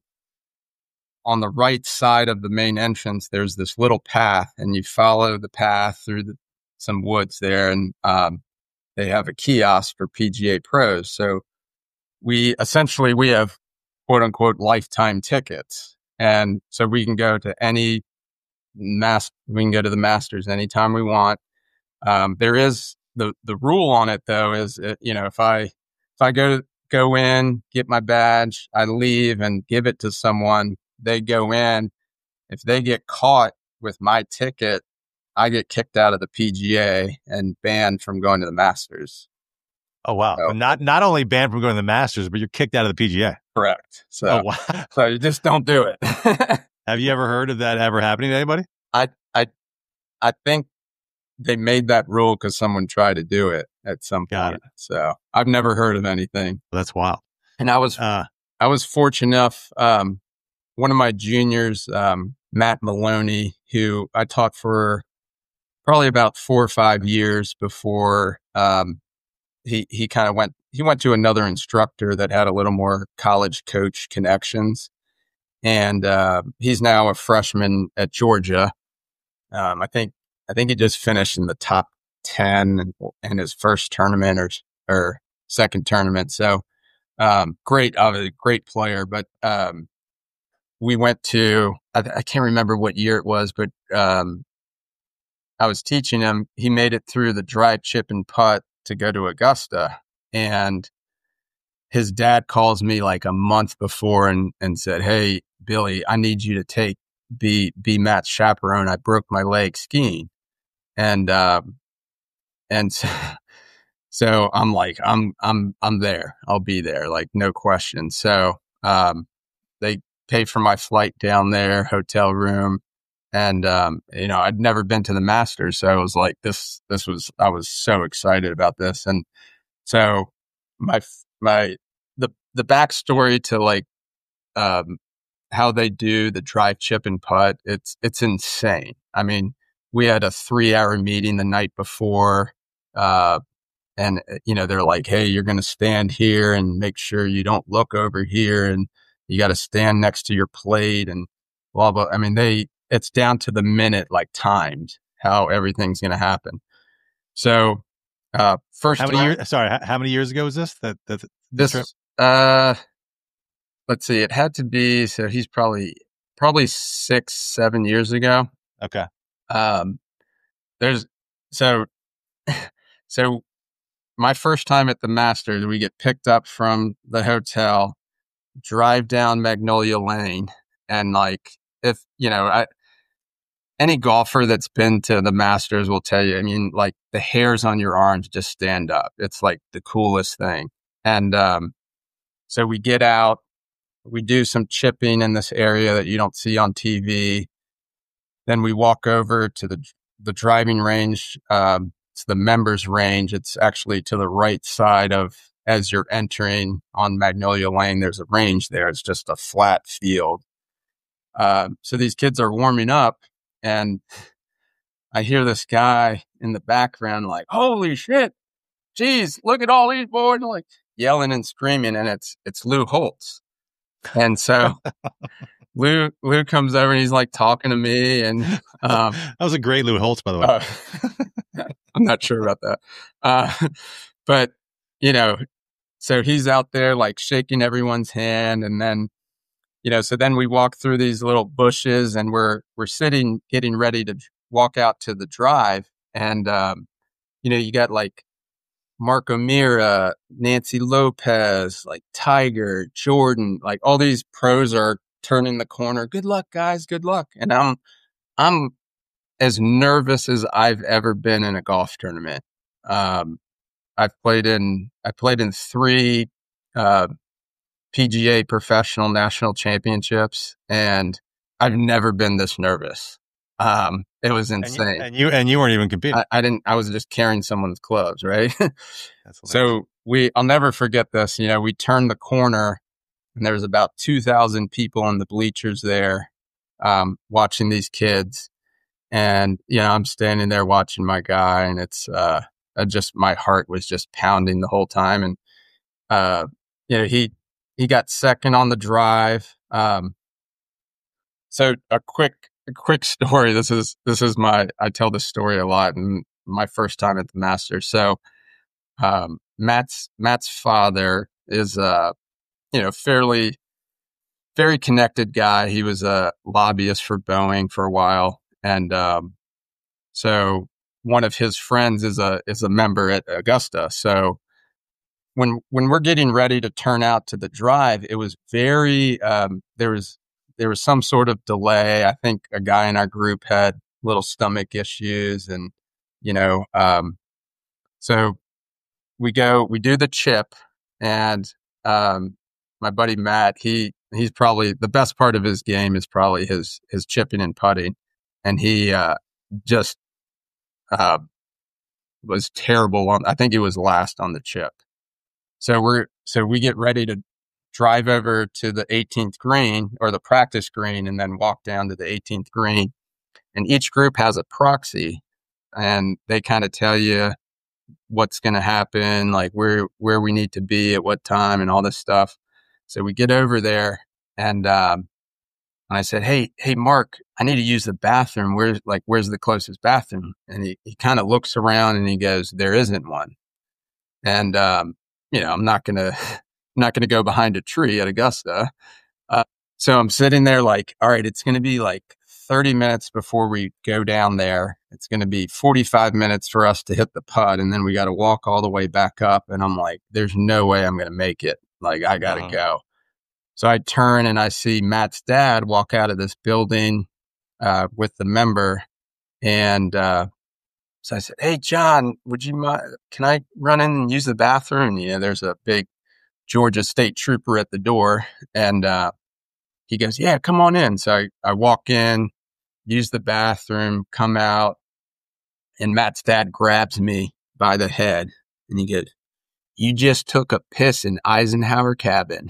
on the right side of the main entrance, there's this little path, and you follow the path through the, some woods there, and um, they have a kiosk for P G A pros. So we essentially, we have quote unquote lifetime tickets. And so we can go to any mass, we can go to the Masters anytime we want. Um, there is the, the rule on it though, is, uh, you know, if I, if I go, go in, get my badge, I leave and give it to someone, they go in. If they get caught with my ticket, I get kicked out of the P G A and banned from going to the Masters. Oh, wow. So- But not not only banned from going to the Masters, but you're kicked out of the P G A. Correct. So, Oh, wow. so you just don't do it. Have you ever heard of that ever happening to anybody? I, I, I think they made that rule because someone tried to do it at some Got point. So I've never heard of anything. That's wild. And I was, Uh, I was fortunate enough. Um, one of my juniors, um, Matt Maloney, who I taught for probably about four or five years before, um, he, he kind of went, he went to another instructor that had a little more college coach connections. And, uh, he's now a freshman at Georgia. Um, I think, I think he just finished in the top ten in, in his first tournament or, or second tournament. So, um, great, obviously great player, but, um, we went to, I, I can't remember what year it was, but, um, I was teaching him. He made it through the drive, chip, and putt to go to Augusta. And his dad calls me like a month before and, and said, "Hey, Billy, I need you to take, be, be Matt's chaperone. I broke my leg skiing." And, um, and so, so I'm like, I'm, I'm, I'm there. I'll be there. Like, no question. So, um, they paid for my flight down there, hotel room. And, um, you know, I'd never been to the Masters. So I was like, this, this was, I was so excited about this. And so my, my, the, the backstory to like, um, how they do the drive, chip, and putt, it's, it's insane. I mean, we had a three hour meeting the night before, uh, and, you know, they're like, "Hey, you're going to stand here and make sure you don't look over here. And you got to stand next to your plate," and blah, blah. I mean, they, it's down to the minute, like timed how everything's going to happen. So, uh, first, how many time, years? Sorry, how, how many years ago was this? That, that this, trip? uh, let's see, it had to be, so he's probably, probably six, seven years ago. Okay. Um, there's, so, so my first time at the Masters, we get picked up from the hotel, drive down Magnolia Lane, and like, if, you know, I, any golfer that's been to the Masters will tell you, I mean, like the hairs on your arms just stand up. It's like the coolest thing. And, um, so we get out, we do some chipping in this area that you don't see on T V. Then we walk over to the, the driving range. Um, it's the members range. It's actually to the right side of, as you're entering on Magnolia Lane, there's a range there. It's just a flat field. Uh, so these kids are warming up, and I hear this guy in the background like, "Holy shit, geez, look at all these boys," like yelling and screaming, and it's it's Lou Holtz. And so Lou Lou comes over and he's like talking to me, and um, that was a great Lou Holtz, by the way. Uh, I'm not sure about that, uh, but you know, so he's out there like shaking everyone's hand, and then. You know, so then we walk through these little bushes, and we're we're sitting, getting ready to walk out to the drive, and um, you know, you got like Mark O'Meara, Nancy Lopez, like Tiger, Jordan, like all these pros are turning the corner. "Good luck, guys. Good luck." And I'm I'm as nervous as I've ever been in a golf tournament. Um, I've played in I played in three. Uh, P G A professional national championships, and I've never been this nervous. Um, it was insane. And you, and you and you weren't even competing. I, I didn't. I was just carrying someone's clubs, right? That's So we, I'll never forget this. You know, we turned the corner, and there was about two thousand people in the bleachers there, um, watching these kids, and you know, I'm standing there watching my guy, and it's uh, I just my heart was just pounding the whole time, and uh, you know, he. He got second on the drive. Um, so a quick, a quick story. This is, this is my, I tell this story a lot, and my first time at the Masters. So, um, Matt's, Matt's father is, uh, you know, fairly, very connected guy. He was a lobbyist for Boeing for a while. And, um, so one of his friends is a, is a member at Augusta. So, When when we're getting ready to turn out to the drive, it was very um, there was there was some sort of delay. I think a guy in our group had little stomach issues, and you know, um, so we go, we do the chip, and um, my buddy Matt, he he's probably the best part of his game is probably his his chipping and putting, and he uh, just uh, was terrible on. I think he was last on the chip. So we're so we get ready to drive over to the eighteenth green or the practice green, and then walk down to the eighteenth green. And each group has a proxy, and they kind of tell you what's going to happen, like where where we need to be at what time, and all this stuff. So we get over there, and um, and I said, "Hey, hey, Mark, I need to use the bathroom. Where's like where's the closest bathroom?" And he he kind of looks around and he goes, "There isn't one." And um, you know, I'm not gonna I'm not gonna go behind a tree at Augusta. Uh, so I'm sitting there like, all right, it's gonna be like thirty minutes before we go down there. It's going to be forty-five minutes for us to hit the putt, and then we got to walk all the way back up. And I'm like, there's no way I'm going to make it. Like, I got to uh-huh. go. So I turn and I see Matt's dad walk out of this building uh, with the member. And uh, so I said, hey, John, would you mind? Can I run in and use the bathroom? And, you know, there's a big Georgia State trooper at the door. And uh, he goes, yeah, come on in. So I, I walk in, use the bathroom, come out, and Matt's dad grabs me by the head and he goes, you just took a piss in Eisenhower cabin.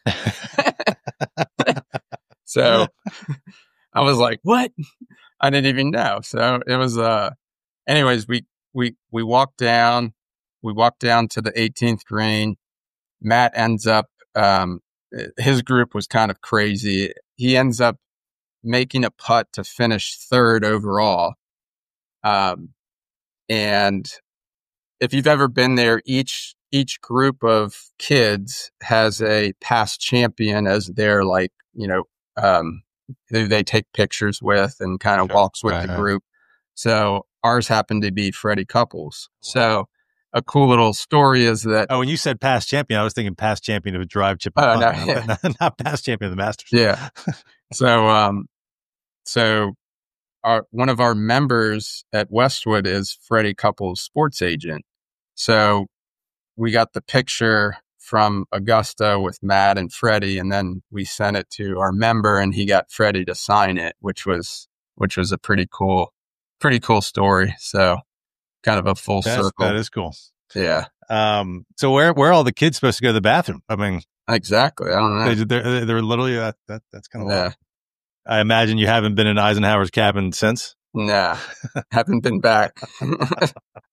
So I was like, what? I didn't even know. So it was, uh, anyways, we, we, we walked down, we walked down to the eighteenth green. Matt ends up, um, his group was kind of crazy. He ends up making a putt to finish third overall. Um, and if you've ever been there, each, each group of kids has a past champion as their, like, you know, um, they, they take pictures with and kind of sure. walks with right, the group. Right. So ours happened to be Freddie Couples. Wow. So a cool little story is that. Oh, when you said past champion, I was thinking past champion of a drive chip. Oh, no, not, yeah. not, not past champion of the Masters. Yeah. So, um, so our, one of our members at Westwood is Freddie Couples' sports agent. So we got the picture from Augusta with Matt and Freddie, and then we sent it to our member and he got Freddie to sign it, which was, which was a pretty cool, pretty cool story. So kind of a full That's, circle. That is cool. Yeah. Um, so where, where are all the kids supposed to go to the bathroom? I mean, exactly. I don't know. They, they're, they're literally, uh, that, that's kind of yeah. Wild. I imagine you haven't been in Eisenhower's cabin since? Nah, haven't been back. uh,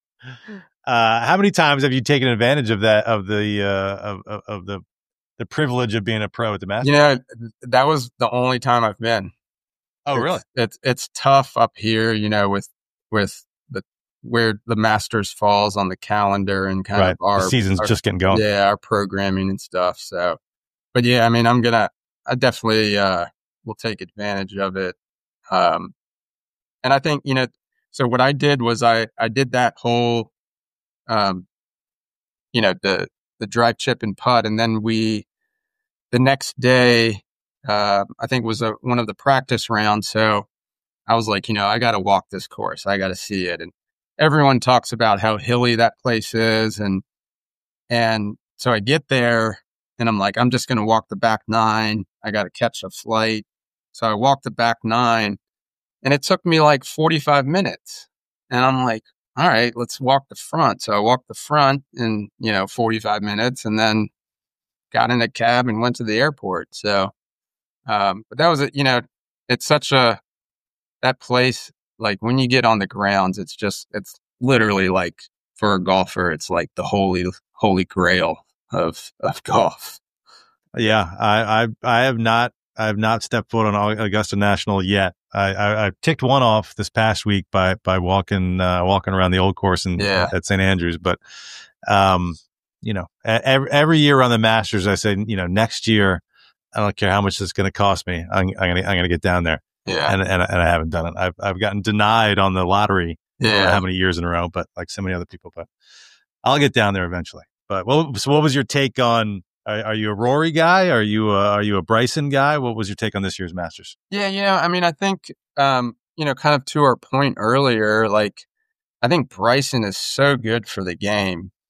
how many times have you taken advantage of that, of the, uh, of, of, of the, the privilege of being a pro at the Masters? You know, that was the only time I've been. Oh, it's, really? It's, it's tough up here, you know, with, with the, where the Masters falls on the calendar and kind right. of our the season's our, just getting going. Yeah. Our programming and stuff. So, but yeah, I mean, I'm going to, I definitely, uh, will take advantage of it. Um, and I think, you know, so what I did was I, I did that whole, um, you know, the, the drive, chip and putt. And then we, the next day, uh, I think was a, one of the practice rounds. So I was like, you know, I got to walk this course. I got to see it. And everyone talks about how hilly that place is. And, and so I get there and I'm like, I'm just going to walk the back nine. I got to catch a flight. So I walked the back nine and it took me like forty-five minutes. And I'm like, all right, let's walk the front. So I walked the front in, you know, forty-five minutes and then got in a cab and went to the airport. So, um, but that was, a, you know, it's such a, that place, like when you get on the grounds, it's just, it's literally like for a golfer, it's like the holy, holy grail of, of golf. Yeah. I, I, I have not, I have not stepped foot on Augusta National yet. I, I, I ticked one off this past week by, by walking, uh, walking around the old course in, yeah. at Saint Andrews. But, um, you know, every, every year on the Masters, I say, you know, next year, I don't care how much it's going to cost me. I'm, I'm going to, I'm going to get down there. Yeah. And, and, and I haven't done it. I've, I've gotten denied on the lottery. Yeah. I don't know how many years in a row, but like so many other people, but I'll get down there eventually. But what, so what was your take on, Are, are you a Rory guy? Are you a, are you a Bryson guy? What was your take on this year's Masters? Yeah, you know, I mean, I think, um, you know, kind of to our point earlier, like, I think Bryson is so good for the game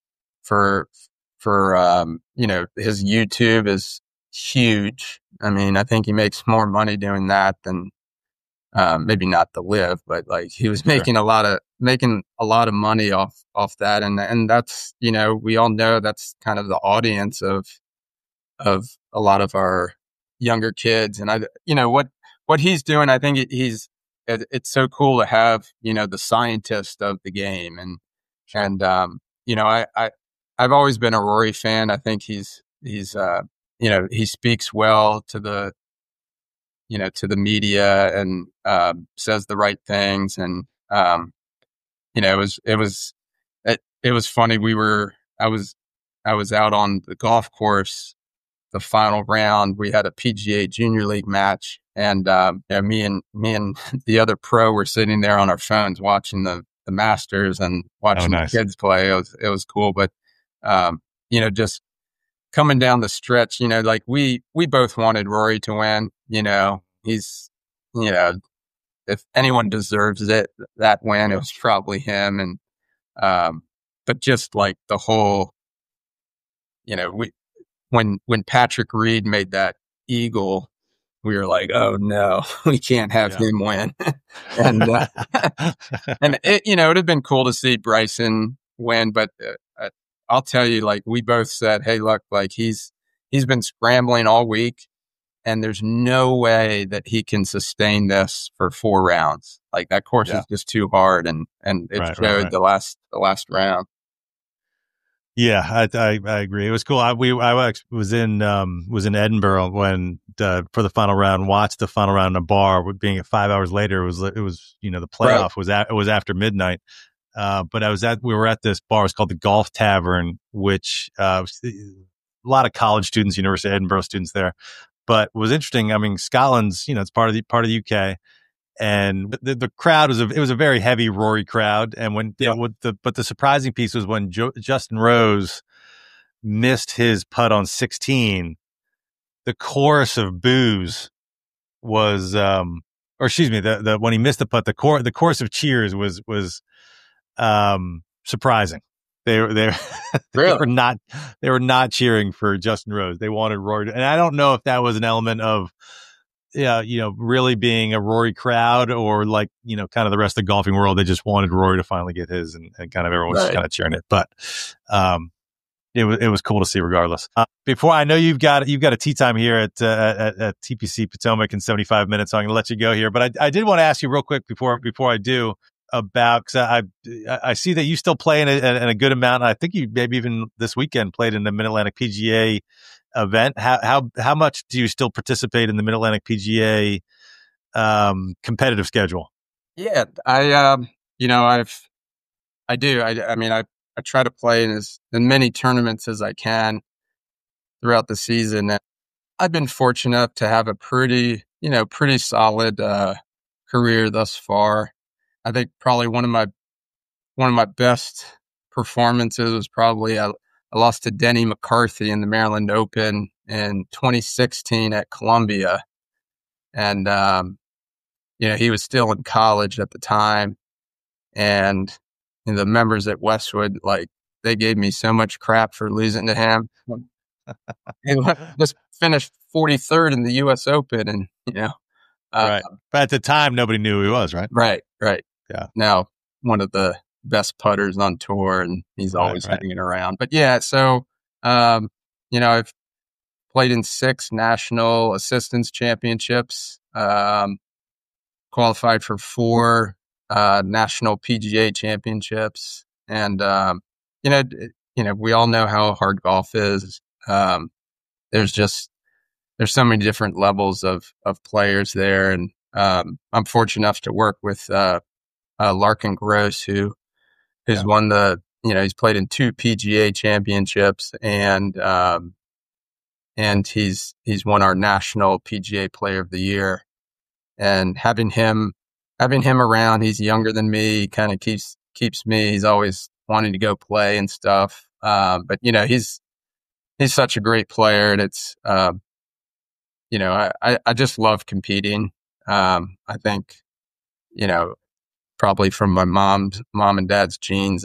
for for um, you know, his YouTube is huge. I mean, I think he makes more money doing that than um, maybe not to live, but like he was making sure. a lot of making a lot of money off off that, and and that's, you know, we all know that's kind of the audience of of a lot of our younger kids, and I, you know, what what he's doing, I think he's it, it's so cool to have, you know, the scientist of the game, and sure. and um, you know, I I I've always been a Rory fan. I think he's he's uh, you know, he speaks well to the you know, to the media, and uh, says the right things. And, um, you know, it was, it was, it, it was funny. We were, I was, I was out on the golf course, the final round. We had a P G A Junior League match, and, um, you know, me and, me and the other pro were sitting there on our phones watching the, the Masters and watching oh, nice. the kids play. It was, it was cool. But, um, you know, just coming down the stretch, you know, like we, we both wanted Rory to win. You know, he's, you know, if anyone deserves it, that win, it was probably him. And, um, but just like the whole, you know, we, when, when Patrick Reed made that eagle, we were like, oh no, we can't have yeah. him win. and, uh, and it, you know, it'd have been cool to see Bryson win, but uh, I'll tell you, like, we both said, hey, look, like he's, he's been scrambling all week, and there's no way that he can sustain this for four rounds. Like, that course yeah. is just too hard, and and it right, showed right, right. the last the last round. Yeah, I I, I agree. It was cool. I we I was in um was in Edinburgh when uh, for the final round. Watched the final round in a bar. Being at five hours later, it was it was you know the playoff right. was at, it was after midnight. Uh, but I was at we were at this bar. It was called the Golf Tavern, which uh, was a lot of college students, University of Edinburgh students there. But what was interesting, I mean, Scotland's, you know, it's part of the part of the U K, and the, the crowd was a, it was a very heavy Rory crowd. And when, yeah. what the, but the surprising piece was when jo- Justin Rose missed his putt on sixteen, the chorus of boos was, um, or excuse me, the, the, when he missed the putt, the core, the chorus of cheers was, was, um, surprising. They were they, really? they were not they were not cheering for Justin Rose. They wanted Rory, to, and I don't know if that was an element of, yeah, you know, really being a Rory crowd, or like, you know, kind of the rest of the golfing world. They just wanted Rory to finally get his, and, and kind of everyone was right. kind of cheering it. But um, it was it was cool to see, regardless. Uh, before I know you've got you've got a tee time here at uh, at, at T P C Potomac in seventy-five minutes, so I'm going to let you go here. But I I did want to ask you real quick before before I do. About, because I I see that you still play in a, in a good amount. I think you maybe even this weekend played in the Mid Atlantic P G A event. How how how much do you still participate in the Mid Atlantic P G A um, competitive schedule? Yeah, I um you know I've I do I I mean I I try to play in as in many tournaments as I can throughout the season. And I've been fortunate enough to have a pretty you know pretty solid uh, career thus far. I think probably one of my one of my best performances was probably I, I lost to Denny McCarthy in the Maryland Open in twenty sixteen at Columbia, and um, you know he was still in college at the time, and you know, the members at Westwood, like, they gave me so much crap for losing to him. He just finished forty-third in the U S Open, and you know, uh, right. But at the time, nobody knew who he was, right? Right, right. Yeah. Now, one of the best putters on tour, and he's always right, right. hanging around. But yeah, so, um, you know, I've played in six national assistance championships, um, qualified for four uh, national P G A championships. And, um, you know, you know, we all know how hard golf is. Um, there's just, there's so many different levels of, of players there. And um, I'm fortunate enough to work with uh, Uh, Larkin Gross, who has yeah. won the, you know, he's played in two P G A championships, and um, and he's he's won our national P G A Player of the Year. And having him having him around, he's younger than me, kind of keeps keeps me. He's always wanting to go play and stuff. Um, but you know, he's he's such a great player, and it's um, you know, I, I I just love competing. Um, I think, you know. Probably from my mom's mom and dad's genes of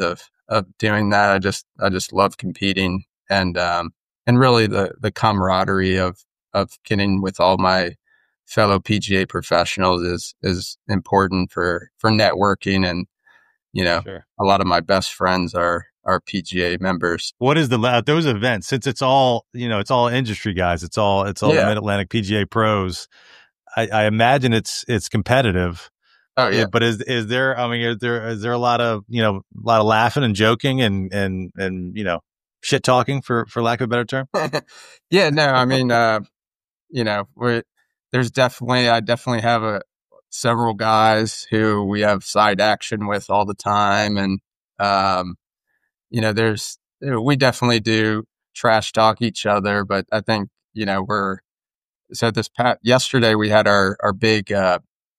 of doing that. I just, I just love competing and, um, and really the, the camaraderie of, of getting with all my fellow P G A professionals is, is important for, for networking. And, you know, Sure. a lot of my best friends are, are P G A members. What is the at those events? Since it's all, you know, it's all industry guys. It's all, it's all Yeah. Mid Atlantic P G A pros. I, I imagine it's, it's competitive. Oh yeah. But is, is there, I mean, is there, is there a lot of, you know, a lot of laughing and joking and, and, and, you know, shit talking for, for lack of a better term? Yeah, no, I mean, uh, you know, we're, there's definitely, I definitely have a, several guys who we have side action with all the time. And, um, you know, there's, we definitely do trash talk each other, but I think, you know, we're, so this past, yesterday we had our, our big, uh,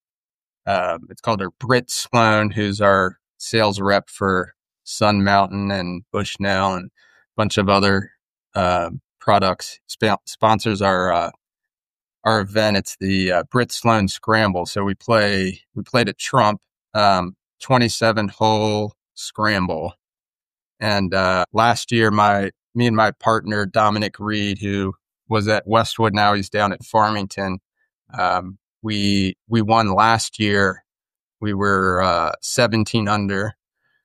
uh, it's called our Britt Sloan, who's our sales rep for Sun Mountain and Bushnell and a bunch of other, uh, products, sp- sponsors our, uh, our event. It's the uh, Britt Sloan Scramble. So we play, we played at Trump, um, twenty-seven hole scramble. And, uh, last year, my, me and my partner, Dominic Reed, who was at Westwood, now he's down at Farmington. Um, we, we won last year. We were, uh, seventeen under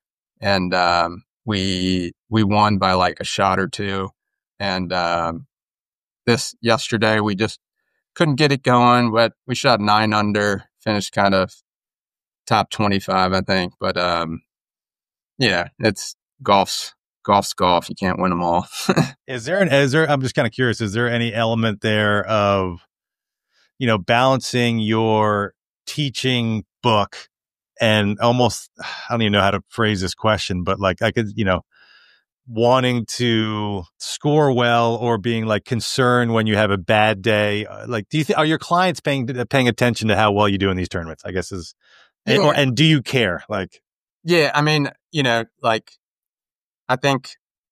and, um, we, we won by like a shot or two. And, um, this yesterday, we just couldn't get it going, but we shot nine under, finished kind of top twenty-five, I think. But, um, yeah, it's golf's, golf's golf. You can't win them all. Is there an, is there, I'm just kind of curious, is there any element there of, you know, balancing your teaching book and almost, I don't even know how to phrase this question, but like I could, you know, wanting to score well or being like concerned when you have a bad day? Like, do you think, are your clients paying, paying attention to how well you do in these tournaments? I guess is, and, Yeah. or, and do you care? Like, Yeah, I mean, you know, like, I think,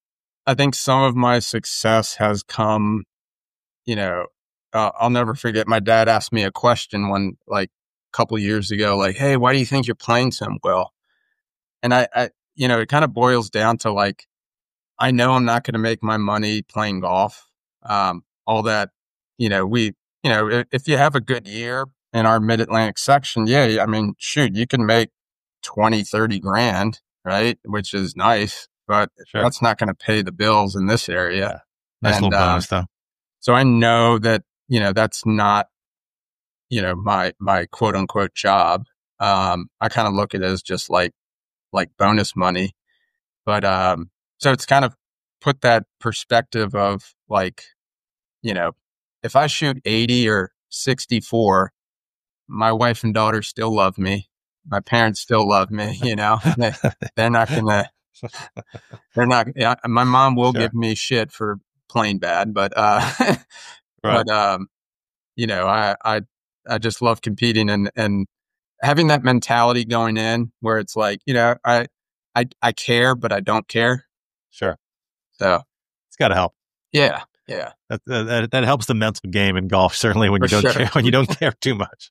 I think some of my success has come, you know, uh, I'll never forget. My dad asked me a question one, like, a couple years ago, like, "Hey, why do you think you're playing so well?" And I, I you know, it kind of boils down to like, I know I'm not going to make my money playing golf. Um, all that, you know, we, you know, if, if you have a good year in our Mid-Atlantic section, yeah, I mean, shoot, you can make twenty, thirty grand, right? Which is nice, but Sure. that's not going to pay the bills in this area. nice And, little um, bonus though. So I know that, you know, that's not, you know, my, my quote unquote job. Um, I kind of look at it as just like, like bonus money, but, um, so it's kind of put that perspective of like, you know, if I shoot eighty or sixty-four, my wife and daughter still love me. My parents still love me, you know, they, they're not gonna, they're not, yeah, my mom will Sure. give me shit for playing bad, but, uh, Right. but, um, you know, I, I, I just love competing and, and having that mentality going in where it's like, you know, I, I, I care, but I don't care. Sure. So It's got to help. yeah, yeah. That, that that helps the mental game in golf, certainly when you For don't sure. care, when you don't care too much.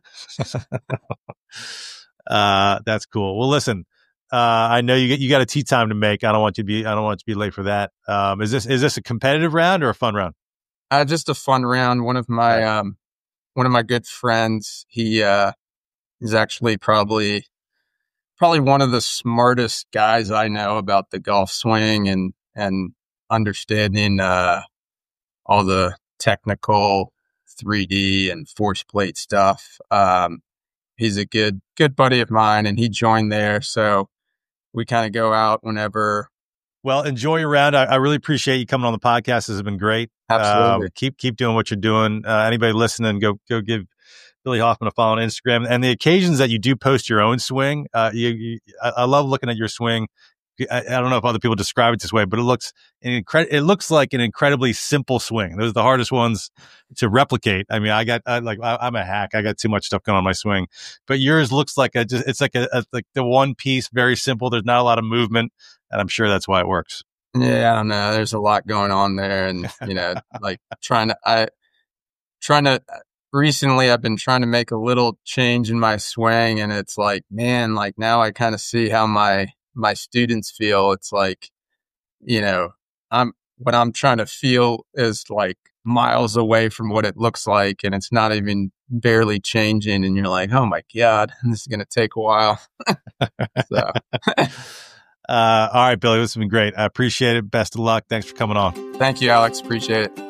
uh, that's cool. Well, listen, uh, I know you get, you got a tee time to make. I don't want you to be, I don't want you to be late for that. Um, is this, is this a competitive round or a fun round? Uh, just a fun round. One of my, um, one of my good friends, he, uh, is actually probably, probably one of the smartest guys I know about the golf swing and, and understanding, uh, all the technical three D and force plate stuff. Um, he's a good, good buddy of mine and he joined there. So we kind of go out whenever. Well, enjoy your round. I, I really appreciate you coming on the podcast. This has been great. Absolutely. Um, keep, keep doing what you're doing. Uh, anybody listening, go, go give Billy Hoffman a follow on Instagram. And the occasions that you do post your own swing, uh, you, you I, I love looking at your swing. I, I don't know if other people describe it this way, but it looks an incre- it looks like an incredibly simple swing. Those are the hardest ones to replicate. I mean, I got I, like I, I'm a hack. I got too much stuff going on my swing, but yours looks like a just it's like a, a like the one piece, very simple. There's not a lot of movement, and I'm sure that's why it works. Yeah, I don't know. There's a lot going on there, and you know, like trying to, I trying to. Recently, I've been trying to make a little change in my swing, and it's like, man, like now I kind of see how my my students feel. It's like, you know, I'm what I'm trying to feel is like miles away from what it looks like, and it's not even barely changing. And you're like, oh my God, this is going to take a while. So. uh, all right, Billy, this has been great. I appreciate it. Best of luck. Thanks for coming on. Thank you, Alex. Appreciate it.